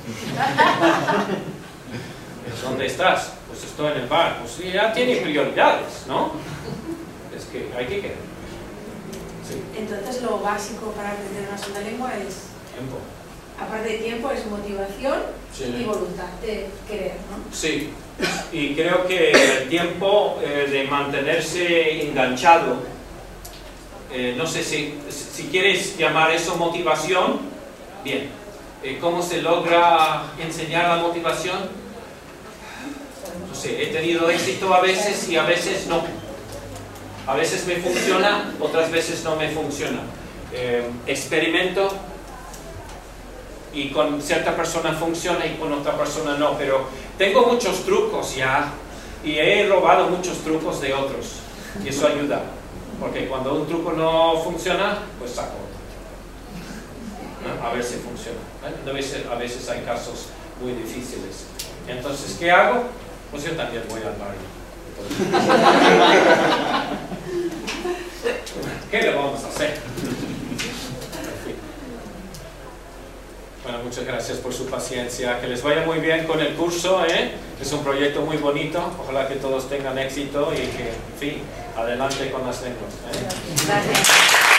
¿Dónde estás? Pues estoy en el bar. Pues ya tiene prioridades, ¿no? Es que hay que querer. Sí. Entonces lo básico para aprender una segunda lengua es... Tiempo. Aparte de tiempo, es motivación y voluntad de querer, ¿no? Sí. Y creo que el tiempo de mantenerse enganchado, no sé si quieres llamar eso motivación, bien. ¿Cómo se logra enseñar la motivación? No sé, he tenido éxito a veces y a veces no. A veces me funciona, otras veces no me funciona. Experimento y con cierta persona funciona y con otra persona no, pero tengo muchos trucos ya y he robado muchos trucos de otros y eso ayuda, porque cuando un truco no funciona, pues saco otro, ¿no? A ver si funciona, ¿eh? A veces hay casos muy difíciles. Entonces, ¿qué hago? Pues yo también voy al barrio. ¿Qué le vamos a hacer? Bueno, muchas gracias por su paciencia. Que les vaya muy bien con el curso, ¿eh? Es un proyecto muy bonito. Ojalá que todos tengan éxito y que, en fin, adelante con las lenguas, ¿eh? Gracias.